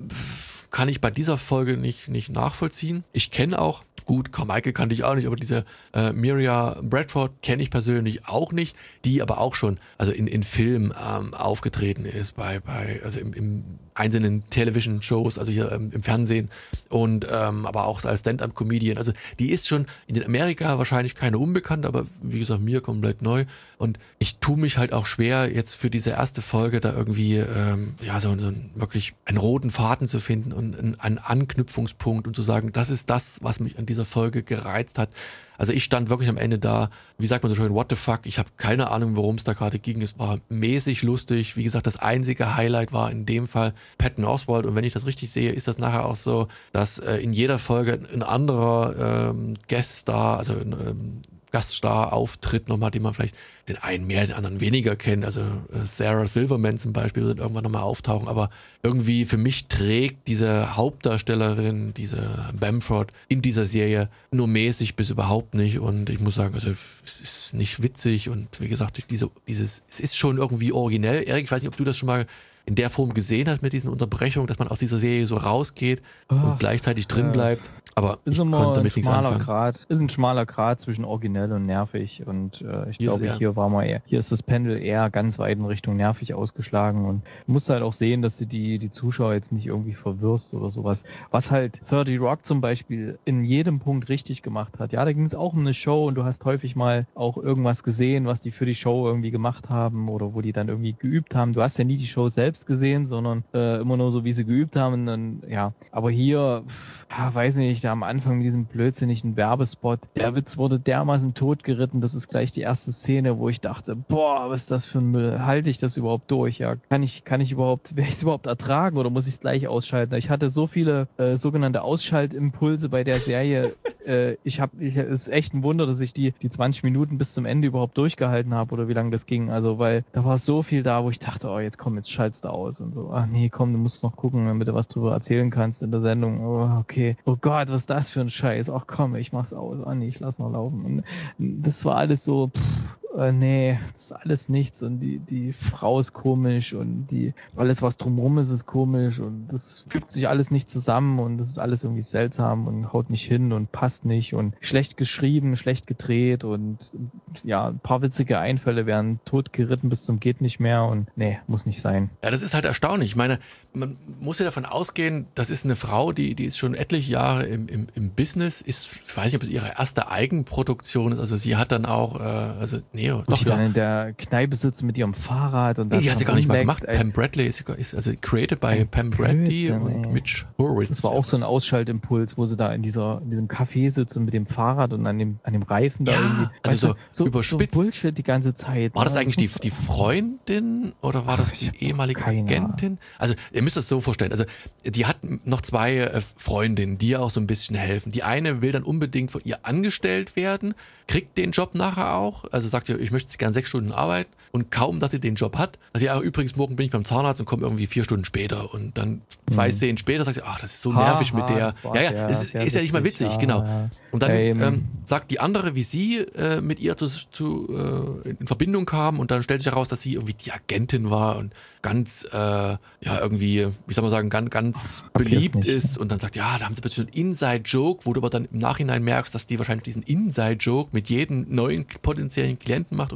kann ich bei dieser Folge nicht, nicht nachvollziehen. Ich kenne auch, gut, Carmichael kannte ich auch nicht, aber diese äh, Miria Bradford kenne ich persönlich auch nicht, die aber auch schon also in, in Filmen ähm, aufgetreten ist, bei, bei also im, im einzelnen Television-Shows, also hier ähm, im Fernsehen und ähm, aber auch als Stand-Up-Comedian. Also die ist schon in Amerika wahrscheinlich keine Unbekannte, aber wie gesagt, mir komplett neu. Und ich tue mich halt auch schwer, jetzt für diese erste Folge da irgendwie ähm, ja so, so einen, wirklich einen roten Faden zu finden und einen, einen Anknüpfungspunkt und zu sagen, das ist das, was mich an dieser Folge gereizt hat. Also ich stand wirklich am Ende da, wie sagt man so schön, what the fuck, ich habe keine Ahnung, worum es da gerade ging. Es war mäßig lustig. Wie gesagt, das einzige Highlight war in dem Fall Patton Oswalt. Und wenn ich das richtig sehe, ist das nachher auch so, dass äh, in jeder Folge ein anderer ähm, Guest-Star, also ein ähm, Gaststar auftritt nochmal, den man vielleicht den einen mehr, den anderen weniger kennt. Also äh, Sarah Silverman zum Beispiel wird irgendwann nochmal auftauchen. Aber irgendwie für mich trägt diese Hauptdarstellerin, diese Bamford, in dieser Serie nur mäßig bis überhaupt nicht. Und ich muss sagen, also es ist nicht witzig. Und wie gesagt, durch diese, dieses, es ist schon irgendwie originell. Erik, ich weiß nicht, ob du das schon mal in der Form gesehen hast mit diesen Unterbrechungen, dass man aus dieser Serie so rausgeht oh, und gleichzeitig drin bleibt. Aber ist ich immer konnte damit ein nichts schmaler anfangen. Grad, ist ein schmaler Grad zwischen originell und nervig und äh, ich Hier glaube, ist hier war mal eher, hier ist das Pendel eher ganz weit in Richtung nervig ausgeschlagen und du musst halt auch sehen, dass du die, die Zuschauer jetzt nicht irgendwie verwirrst oder sowas. Was halt thirty Rock zum Beispiel in jedem Punkt richtig gemacht hat. Ja, da ging es auch um eine Show und du hast häufig mal auch irgendwas gesehen, was die für die Show irgendwie gemacht haben oder wo die dann irgendwie geübt haben. Du hast ja nie die Show selbst gesehen, sondern äh, immer nur so, wie sie geübt haben. Und dann, ja, aber hier, pff, weiß nicht, da am Anfang mit diesem blödsinnigen Werbespot, der Witz wurde dermaßen totgeritten. Das ist gleich die erste Szene, wo ich dachte, boah, was ist das für ein Müll? Halte ich das überhaupt durch? Ja, kann ich, kann ich überhaupt, werde ich es überhaupt ertragen oder muss ich es gleich ausschalten? Ich hatte so viele äh, sogenannte Ausschaltimpulse bei der Serie. äh, ich habe, ich, es ist echt ein Wunder, dass ich die, die zwanzig Minuten bis zum Ende überhaupt durchgehalten habe oder wie lange das ging. Also, weil da war so viel da, wo ich dachte, oh, jetzt komm, jetzt schaltst du aus und so. Ach nee, komm, du musst noch gucken, damit du was drüber erzählen kannst in der Sendung. Oh, okay. Oh Gott, was ist das für ein Scheiß? Ach komm, ich mach's aus. Ah nee, ich lass noch laufen. Und das war alles so, pff, äh, nee, das ist alles nichts und die, die Frau ist komisch und die, alles was drumherum ist, ist komisch und das fügt sich alles nicht zusammen und das ist alles irgendwie seltsam und haut nicht hin und passt nicht und schlecht geschrieben, schlecht gedreht und ja, ein paar witzige Einfälle werden totgeritten bis zum geht nicht mehr und nee, muss nicht sein. Ja, das ist halt erstaunlich. Ich meine, man muss ja davon ausgehen, das ist eine Frau, die, die ist schon etliche Jahre im, im, im Business, ist, ich weiß nicht, ob es ihre erste Eigenproduktion ist, also sie hat dann auch, äh, also nee, und doch, die ja. dann in der Kneipe sitzen mit ihrem Fahrrad und Nee, die hat sie gar nicht mal rumleckt, gemacht. ey. Pam Bradley ist, ist also created by Ein Pam Bradley Blödsinn, und ey. Mitch Horowitz. Das war auch so ein Ausschaltimpuls, wo sie da in dieser in diesem Café sitzen mit dem Fahrrad und an dem, an dem Reifen da Ja, irgendwie. also Weißt so du, überspitzt. So Bullshit die ganze Zeit. War das ne? eigentlich die, muss- die Freundin oder war Ach, das ich die hab ehemalige keine Agentin? Also ihr müsst das so vorstellen, also die hat noch zwei äh, Freundinnen, die ihr auch so ein bisschen helfen. Die eine will dann unbedingt von ihr angestellt werden, kriegt den Job nachher auch, also sagt ihr, ich möchte gerne sechs Stunden arbeiten und kaum, dass sie den Job hat, also ja, übrigens, morgen bin ich beim Zahnarzt und komme irgendwie vier Stunden später und dann zwei Mhm. Szenen später sagt sie, ach, das ist so Ha, nervig ha, mit der. das war Ja, ja, sehr- es ist, sehr ist ja nicht mal witzig, ja, genau. ja. Und dann Ähm, ähm, sagt die andere, wie sie äh, mit ihr zu, zu, äh, in Verbindung kam und dann stellt sich heraus, dass sie irgendwie die Agentin war und ganz, äh, ja, irgendwie, wie soll man sagen, ganz, ganz Kapier's beliebt nicht, ist und dann sagt, ja, da haben sie plötzlich einen Inside-Joke, wo du aber dann im Nachhinein merkst, dass die wahrscheinlich diesen Inside-Joke mit jedem neuen potenziellen Klienten macht und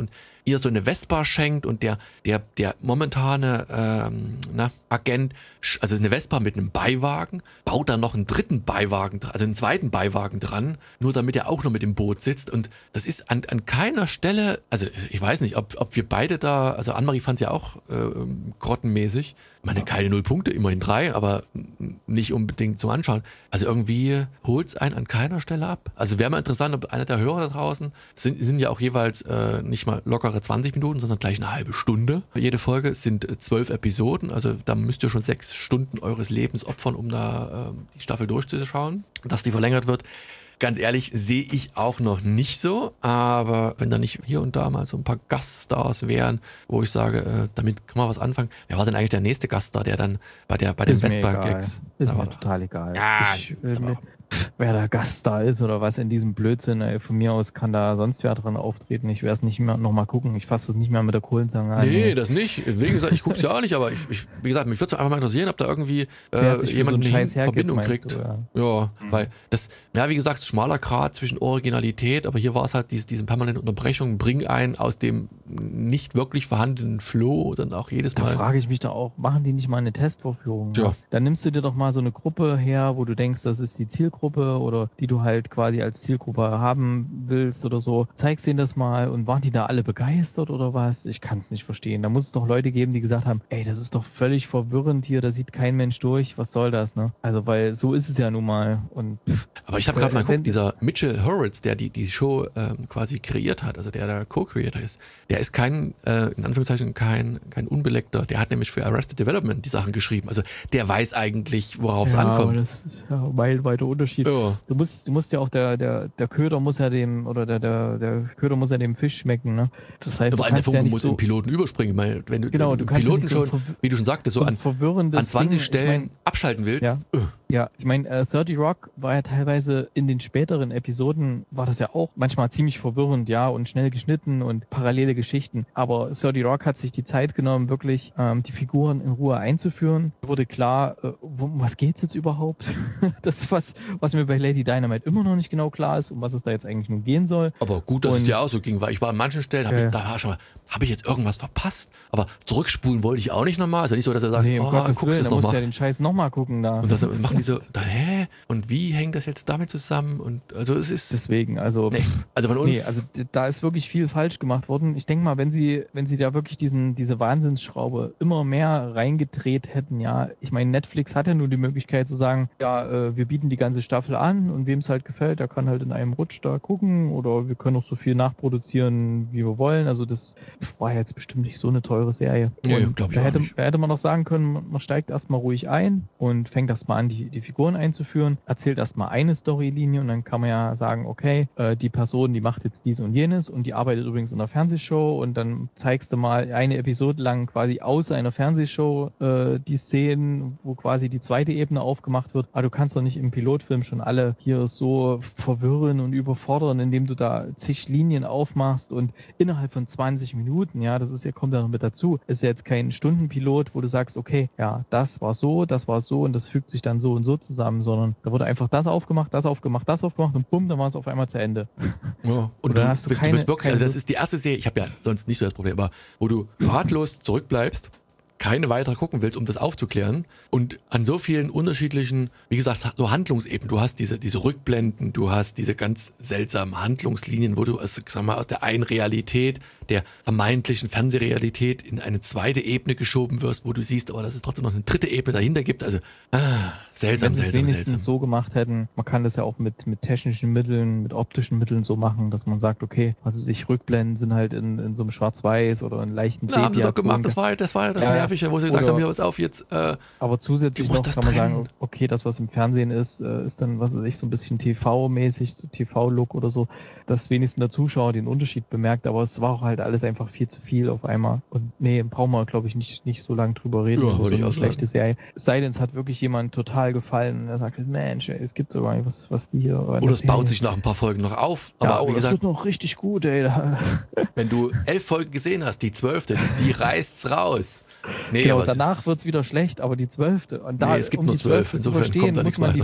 ihr so eine Vespa schenkt und der, der, der momentane ähm, na, Agent, also eine Vespa mit einem Beiwagen, baut dann noch einen dritten Beiwagen, also einen zweiten Beiwagen dran, nur damit er auch noch mit im Boot sitzt. Und das ist an, an keiner Stelle, also ich weiß nicht, ob, ob wir beide da, also Annemarie fand es ja auch äh, grottenmäßig. Ich meine, keine null Punkte, immerhin drei, aber nicht unbedingt zum Anschauen. Also irgendwie holt es einen an keiner Stelle ab. Also wäre mal interessant, ob einer der Hörer da draußen, sind, sind ja auch jeweils äh, nicht mal lockere zwanzig Minuten, sondern gleich eine halbe Stunde. Jede Folge sind äh, zwölf Episoden, also da müsst ihr schon sechs Stunden eures Lebens opfern, um da äh, die Staffel durchzuschauen, dass die verlängert wird. Ganz ehrlich, sehe ich auch noch nicht so, aber wenn da nicht hier und da mal so ein paar Gaststars wären, wo ich sage, äh, damit kann man was anfangen. Wer war denn eigentlich der nächste Gaststar, der dann bei der bei den Vespa-Gags? Ist mir total egal. Ja, ich, äh, wer da Gaststar ist oder was in diesem Blödsinn, ey, von mir aus kann da sonst wer dran auftreten. Ich werde es nicht mehr nochmal gucken. Ich fasse es nicht mehr mit der Kohlenzange an. Nee, das nicht. Wie gesagt, ich gucke es ja auch nicht, aber ich, ich, wie gesagt, mich würde es einfach mal interessieren, ob da irgendwie äh, jemand so eine hergibt, Verbindung kriegt. Du, ja, ja mhm. weil das, ja, wie gesagt, schmaler Grat zwischen Originalität, aber hier war es halt diese, diese permanente Unterbrechung, bring einen aus dem nicht wirklich vorhandenen Flow dann auch jedes da Mal. Da frage ich mich da auch, machen die nicht mal eine Testvorführung? Ja. Dann nimmst du dir doch mal so eine Gruppe her, wo du denkst, das ist die Zielgruppe oder die du halt quasi als Zielgruppe haben willst oder so. Zeigst denen das mal und waren die da alle begeistert oder was? Ich kann es nicht verstehen. Da muss es doch Leute geben, die gesagt haben, ey, das ist doch völlig verwirrend hier, da sieht kein Mensch durch, was soll das, ne? Also, weil so ist es ja nun mal. Und aber ich habe gerade mal geguckt, dieser Mitchell Horowitz, der die, die Show ähm, quasi kreiert hat, also der der Co-Creator ist, der ist kein, äh, in Anführungszeichen, kein, kein Unbeleckter. Der hat nämlich für Arrested Development die Sachen geschrieben. Also der weiß eigentlich, worauf es ja, ankommt. Aber das ist ja ein meilenweiter Unterschied. Ja. Du musst, du musst ja auch der, der, der Köder muss ja dem, oder der, der, der Köder muss ja dem Fisch schmecken, ne? Das heißt, aber du der kannst Funke ja nicht muss so, im Piloten überspringen. Weil wenn du, genau, wenn du du kannst Piloten ja nicht so schon, wie du schon sagtest, so, so an, verwirrendes an zwanzig Ding, Stellen ich mein, abschalten willst. Ja. Uh. Ja, ich meine, äh, thirty Rock war ja teilweise in den späteren Episoden, war das ja auch manchmal ziemlich verwirrend, ja, und schnell geschnitten und parallele Geschichten. Aber thirty Rock hat sich die Zeit genommen, wirklich ähm, die Figuren in Ruhe einzuführen. Wurde klar, äh, um was geht's jetzt überhaupt? Das, was, was mir bei Lady Dynamite immer noch nicht genau klar ist, um was es da jetzt eigentlich nun gehen soll. Aber gut, dass und, es dir auch so ging, weil ich war an manchen Stellen, hab äh, ich, da war schon mal, habe ich jetzt irgendwas verpasst? Aber zurückspulen wollte ich auch nicht nochmal. Ist ja nicht so, dass du sagst, nee, um oh, Gottes guckst Willen, du es da musst du nochmal. ja den Scheiß nochmal gucken da. Und das machen die so, da, hä? Und wie hängt das jetzt damit zusammen? Und also es ist. Deswegen, also. Nee, also von uns. Nee, also da ist wirklich viel falsch gemacht worden. Ich denke mal, wenn sie, wenn sie da wirklich diesen, diese Wahnsinnsschraube immer mehr reingedreht hätten, ja, ich meine, Netflix hat ja nur die Möglichkeit zu sagen, ja, äh, wir bieten die ganze Staffel an und wem es halt gefällt, der kann halt in einem Rutsch da gucken oder wir können auch so viel nachproduzieren, wie wir wollen. Also das war jetzt bestimmt nicht so eine teure Serie. Nee, und glaub ich da auch hätte, nicht. da hätte man noch sagen können, man steigt erstmal ruhig ein und fängt erstmal an, die, die Figuren einzuführen, erzählt erstmal eine Storylinie und dann kann man ja sagen, okay, äh, die Person, die macht jetzt dies und jenes und die arbeitet übrigens in einer Fernsehshow und dann zeigst du mal eine Episode lang quasi außer einer Fernsehshow äh, die Szenen, wo quasi die zweite Ebene aufgemacht wird. Aber du kannst doch nicht im Pilotfilm schon alle hier so verwirren und überfordern, indem du da zig Linien aufmachst und innerhalb von zwanzig Minuten, ja, das ist ja, kommt ja noch mit dazu, ist ja jetzt kein Stundenpilot, wo du sagst, okay, ja, das war so, das war so und das fügt sich dann so und so zusammen, sondern da wurde einfach das aufgemacht, das aufgemacht, das aufgemacht und bumm, dann war es auf einmal zu Ende. Ja, und Oder du, hast du bist, keine- du bist wirklich, keine also das Lust- ist die erste Serie, ich habe ja sonst nicht so das Problem, aber wo du ratlos zurückbleibst, keine weitere gucken willst, um das aufzuklären und an so vielen unterschiedlichen, wie gesagt, so Handlungsebenen, du hast diese, diese Rückblenden, du hast diese ganz seltsamen Handlungslinien, wo du aus, sag mal, aus der einen Realität, der vermeintlichen Fernsehrealität in eine zweite Ebene geschoben wirst, wo du siehst, aber dass es trotzdem noch eine dritte Ebene dahinter gibt, also ah, seltsam, Wenn sie es seltsam, wenigstens seltsam. so gemacht hätten, man kann das ja auch mit, mit technischen Mitteln, mit optischen Mitteln so machen, dass man sagt, okay, also sich Rückblenden sind halt in, in so einem Schwarz-Weiß oder in leichten Na, haben sie doch gemacht, Sepia-Ton. das war, das war ja das Ja, Nervige, wo sie gesagt oder- haben, hier, pass auf, jetzt, äh, Aber zusätzlich Du musst noch das kann man trennen. sagen, okay, das, was im Fernsehen ist, äh, ist dann, was weiß ich, so ein bisschen T V-mäßig, so T V-Look oder so, dass wenigstens der Zuschauer den Unterschied bemerkt, aber es war auch halt alles einfach viel zu viel auf einmal. Und nee, brauchen wir, glaube ich, nicht, nicht so lange drüber reden, Ja, über würde so ich eine auch schlechte Serie. Es sei denn, es hat wirklich jemand total gefallen und er sagt, Mensch, ey, es gibt sogar was, was die hier... oder es baut sich nach ein paar Folgen noch auf, aber ja, wie aber das gesagt, wird noch richtig gut, ey. Da, wenn du elf Folgen gesehen hast, die zwölfte, die reißt's raus. Nee, genau, aber es danach ist- wird es wieder schlecht, aber die zwölfte. Und da, Nee, es gibt um nur die zwölf, zwölfte zu insofern verstehen, kommt da muss nichts man die, weiter.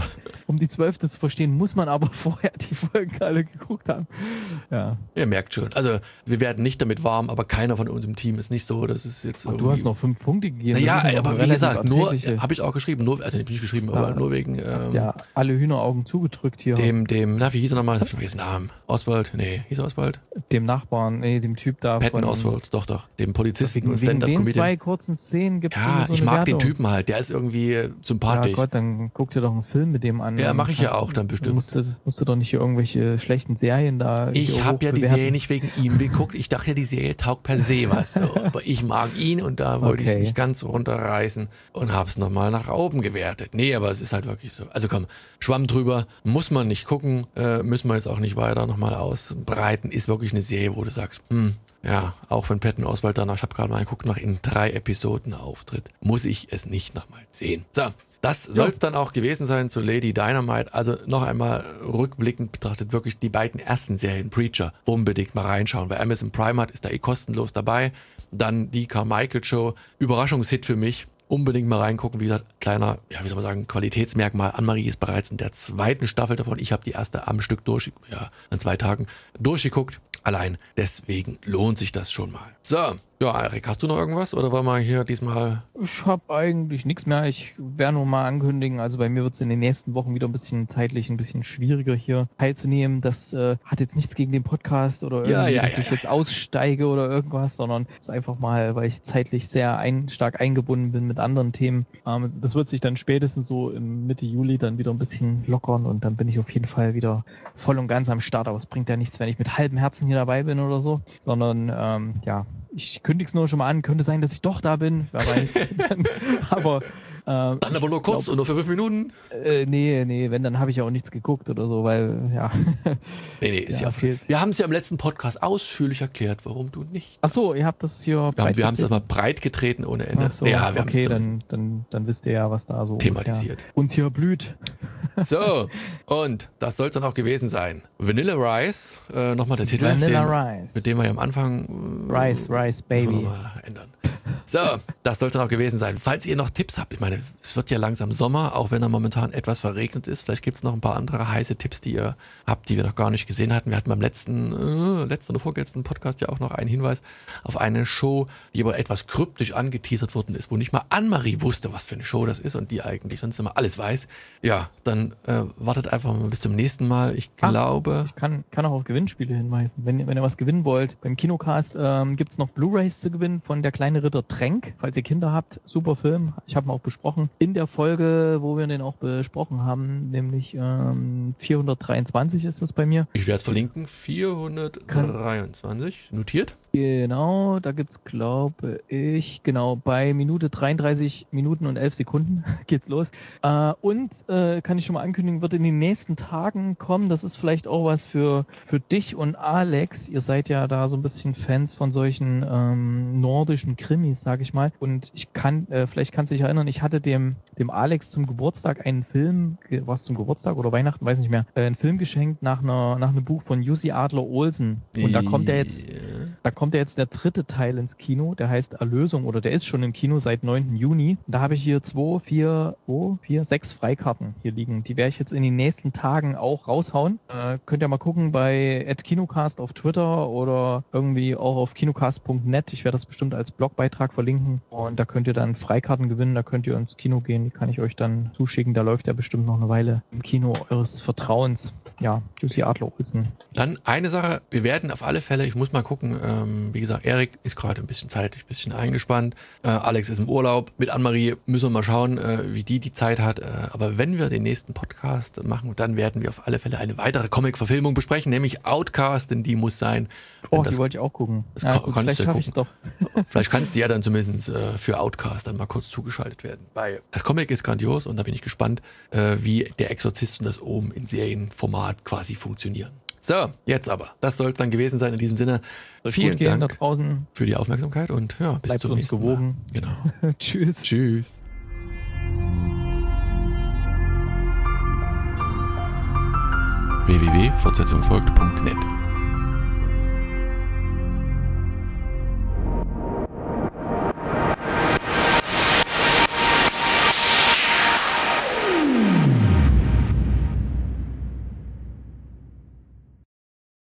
um die zwölfte zu verstehen, muss man aber vorher die Folgen alle geguckt haben. Ja. Ihr merkt schon. Also wir werden nicht damit warm, aber keiner von uns im Team ist nicht so, dass es jetzt Ach, du hast noch fünf Punkte gegeben. Naja, ja aber wie gesagt, nur, habe ich auch geschrieben, nur, also nicht geschrieben, da aber nur wegen... Ähm, hast ja alle Hühneraugen zugedrückt hier. Dem, dem, na, wie hieß er nochmal? Ich hab schon vergessen den Namen. Oswald? Nee, hieß er Oswald? Dem Nachbarn, nee, dem Typ da. Patton Oswald, doch, doch. Dem Polizisten wegen, und Stand-Up-Comedian. Wegen zwei kurzen Szenen gibt es Ja, so ich eine mag Wertung. den Typen halt, der ist irgendwie sympathisch. Ja Gott, dann guck dir doch einen Film mit dem an. Ja, mache ich ja auch dann bestimmt. Musst du, musst du doch nicht hier irgendwelche schlechten Serien da... Ich habe ja die Serie nicht wegen ihm geguckt. Ich dachte ja, die Serie taugt per se was. So. Aber ich mag ihn und da wollte okay. ich es nicht ganz runterreißen und habe es nochmal nach oben gewertet. Nee, aber es ist halt wirklich so. Also komm, Schwamm drüber, muss man nicht gucken, äh, müssen wir jetzt auch nicht weiter nochmal ausbreiten. Ist wirklich eine Serie, wo du sagst, hm, ja, auch wenn Patton Oswalt danach, ich habe gerade mal geguckt, nach in drei Episoden auftritt, muss ich es nicht nochmal sehen. So, das soll es ja. dann auch gewesen sein zu Lady Dynamite. Also noch einmal rückblickend betrachtet, wirklich die beiden ersten Serien, Preacher, unbedingt mal reinschauen. Wer Amazon Prime hat, ist da eh kostenlos dabei. Dann die Carmichael Show, Überraschungshit für mich. Unbedingt mal reingucken. Wie gesagt, kleiner, ja, wie soll man sagen, Qualitätsmerkmal. Annemarie ist bereits in der zweiten Staffel davon. Ich habe die erste am Stück durch, ja, an zwei Tagen durchgeguckt. Allein deswegen lohnt sich das schon mal. So, ja, Erik, hast du noch irgendwas oder wollen wir hier diesmal... Ich habe eigentlich nichts mehr. Ich werde nur mal ankündigen, also bei mir wird es in den nächsten Wochen wieder ein bisschen zeitlich ein bisschen schwieriger hier teilzunehmen. Das äh, hat jetzt nichts gegen den Podcast oder irgendwie, ja, ja, dass ja, ich ja. jetzt aussteige oder irgendwas, sondern es ist einfach mal, weil ich zeitlich sehr ein, stark eingebunden bin mit anderen Themen. Ähm, das wird sich dann spätestens so im Mitte Juli dann wieder ein bisschen lockern und dann bin ich auf jeden Fall wieder voll und ganz am Start. Aber es bringt ja nichts, wenn ich mit halbem Herzen hier dabei bin oder so, sondern ähm, ja, ich kündige es nur schon mal an. Könnte sein, dass ich doch da bin, wer weiß. aber äh, dann aber nur kurz und nur für fünf Minuten. Äh, nee, nee, wenn, dann habe ich ja auch nichts geguckt oder so, weil, ja. nee, nee, ist ja, ja fehlt. Wir haben es ja im letzten Podcast ausführlich erklärt, warum du nicht. Ach so, ihr habt das hier breit ja, Wir haben es erstmal breit getreten ohne Ende. Ach so, ja, wir okay, dann, dann, dann wisst ihr ja, was da so thematisiert. Uns hier blüht. So, und das soll es dann auch gewesen sein. Vanilla Rice, äh, nochmal der Titel, Vanilla den, Rice. mit dem wir ja am Anfang... Äh, Rice, Rice, Baby. Mal ändern. So, das soll es dann auch gewesen sein. Falls ihr noch Tipps habt, ich meine, es wird ja langsam Sommer, auch wenn er momentan etwas verregnet ist. Vielleicht gibt es noch ein paar andere heiße Tipps, die ihr habt, die wir noch gar nicht gesehen hatten. Wir hatten beim letzten, äh, letzten oder vorletzten Podcast ja auch noch einen Hinweis auf eine Show, die aber etwas kryptisch angeteasert worden ist, wo nicht mal Annemarie wusste, was für eine Show das ist und die eigentlich sonst immer alles weiß. Ja, dann äh, wartet einfach mal bis zum nächsten Mal. Ich glaube... Ah, ich kann, kann auch auf Gewinnspiele hinweisen. Wenn, wenn ihr was gewinnen wollt, beim Kinocast ähm, gibt es noch Blu-Rays zu gewinnen von Der kleine Ritter Tränk, falls ihr Kinder habt. Super Film. Ich habe ihn auch besprochen. In der Folge, wo wir den auch besprochen haben, nämlich ähm, vierhundertdreiundzwanzig ist es bei mir. Ich werde es verlinken. vierhundertdreiundzwanzig. Notiert? Genau, da gibt es, glaube ich, genau, bei Minute dreiunddreißig Minuten und elf Sekunden geht's los. Äh, und äh, kann ich schon mal ankündigen, wird in den nächsten Tagen kommen. Das ist vielleicht auch was für, für dich und Alex. Ihr seid ja da so ein bisschen Fans von solchen ähm, nordischen Krimis, sage ich mal. Und ich kann, äh, vielleicht kannst du dich erinnern, ich hatte dem, dem Alex zum Geburtstag einen Film, was zum Geburtstag oder Weihnachten, weiß nicht mehr, äh, einen Film geschenkt nach, einer, nach einem Buch von Jussi Adler-Olsen. Und da kommt ja jetzt, da kommt ja jetzt der dritte Teil ins Kino, der heißt Erlösung oder der ist schon im Kino seit neunten Juni. Und da habe ich hier zwei, vier, oh, vier, sechs Freikarten hier liegen. Die werde ich jetzt in den nächsten Tagen auch raushauen. Äh, könnt ihr mal gucken bei at kinocast auf Twitter oder irgendwie auch auf kinocast punkt net. Ich werde das bestimmt als Blogbeitrag verlinken und da könnt ihr dann Freikarten gewinnen, da könnt ihr ins Kino gehen, die kann ich euch dann zuschicken. Da läuft ja bestimmt noch eine Weile im Kino eures Vertrauens. Ja, Jussi Adler-Olsen. Dann eine Sache, wir werden auf alle Fälle, ich muss mal gucken, ähm, wie gesagt, Erik ist gerade ein bisschen zeitlich, ein bisschen eingespannt, äh, Alex ist im Urlaub, mit Annemarie müssen wir mal schauen, äh, wie die die Zeit hat, äh, aber wenn wir den nächsten Podcast machen, dann werden wir auf alle Fälle eine weitere Comic-Verfilmung besprechen, nämlich Outcast, denn die muss sein. Oh, das, die wollte ich auch gucken. Das ja, kann, gut, kannst vielleicht schaffe ich es doch. Vielleicht kannst du ja dann zumindest äh, für Outcast dann mal kurz zugeschaltet werden. Weil das Comic ist grandios und da bin ich gespannt, äh, wie der Exorzist und das Ohm in Serienformat quasi funktionieren. So, jetzt aber. Das soll es dann gewesen sein in diesem Sinne. Vielen Dank da draußen. für die Aufmerksamkeit und ja, bis Bleibt zum uns nächsten gewogen. Mal. Genau. Tschüss. Tschüss. w w w punkt fortsetzung folgt punkt net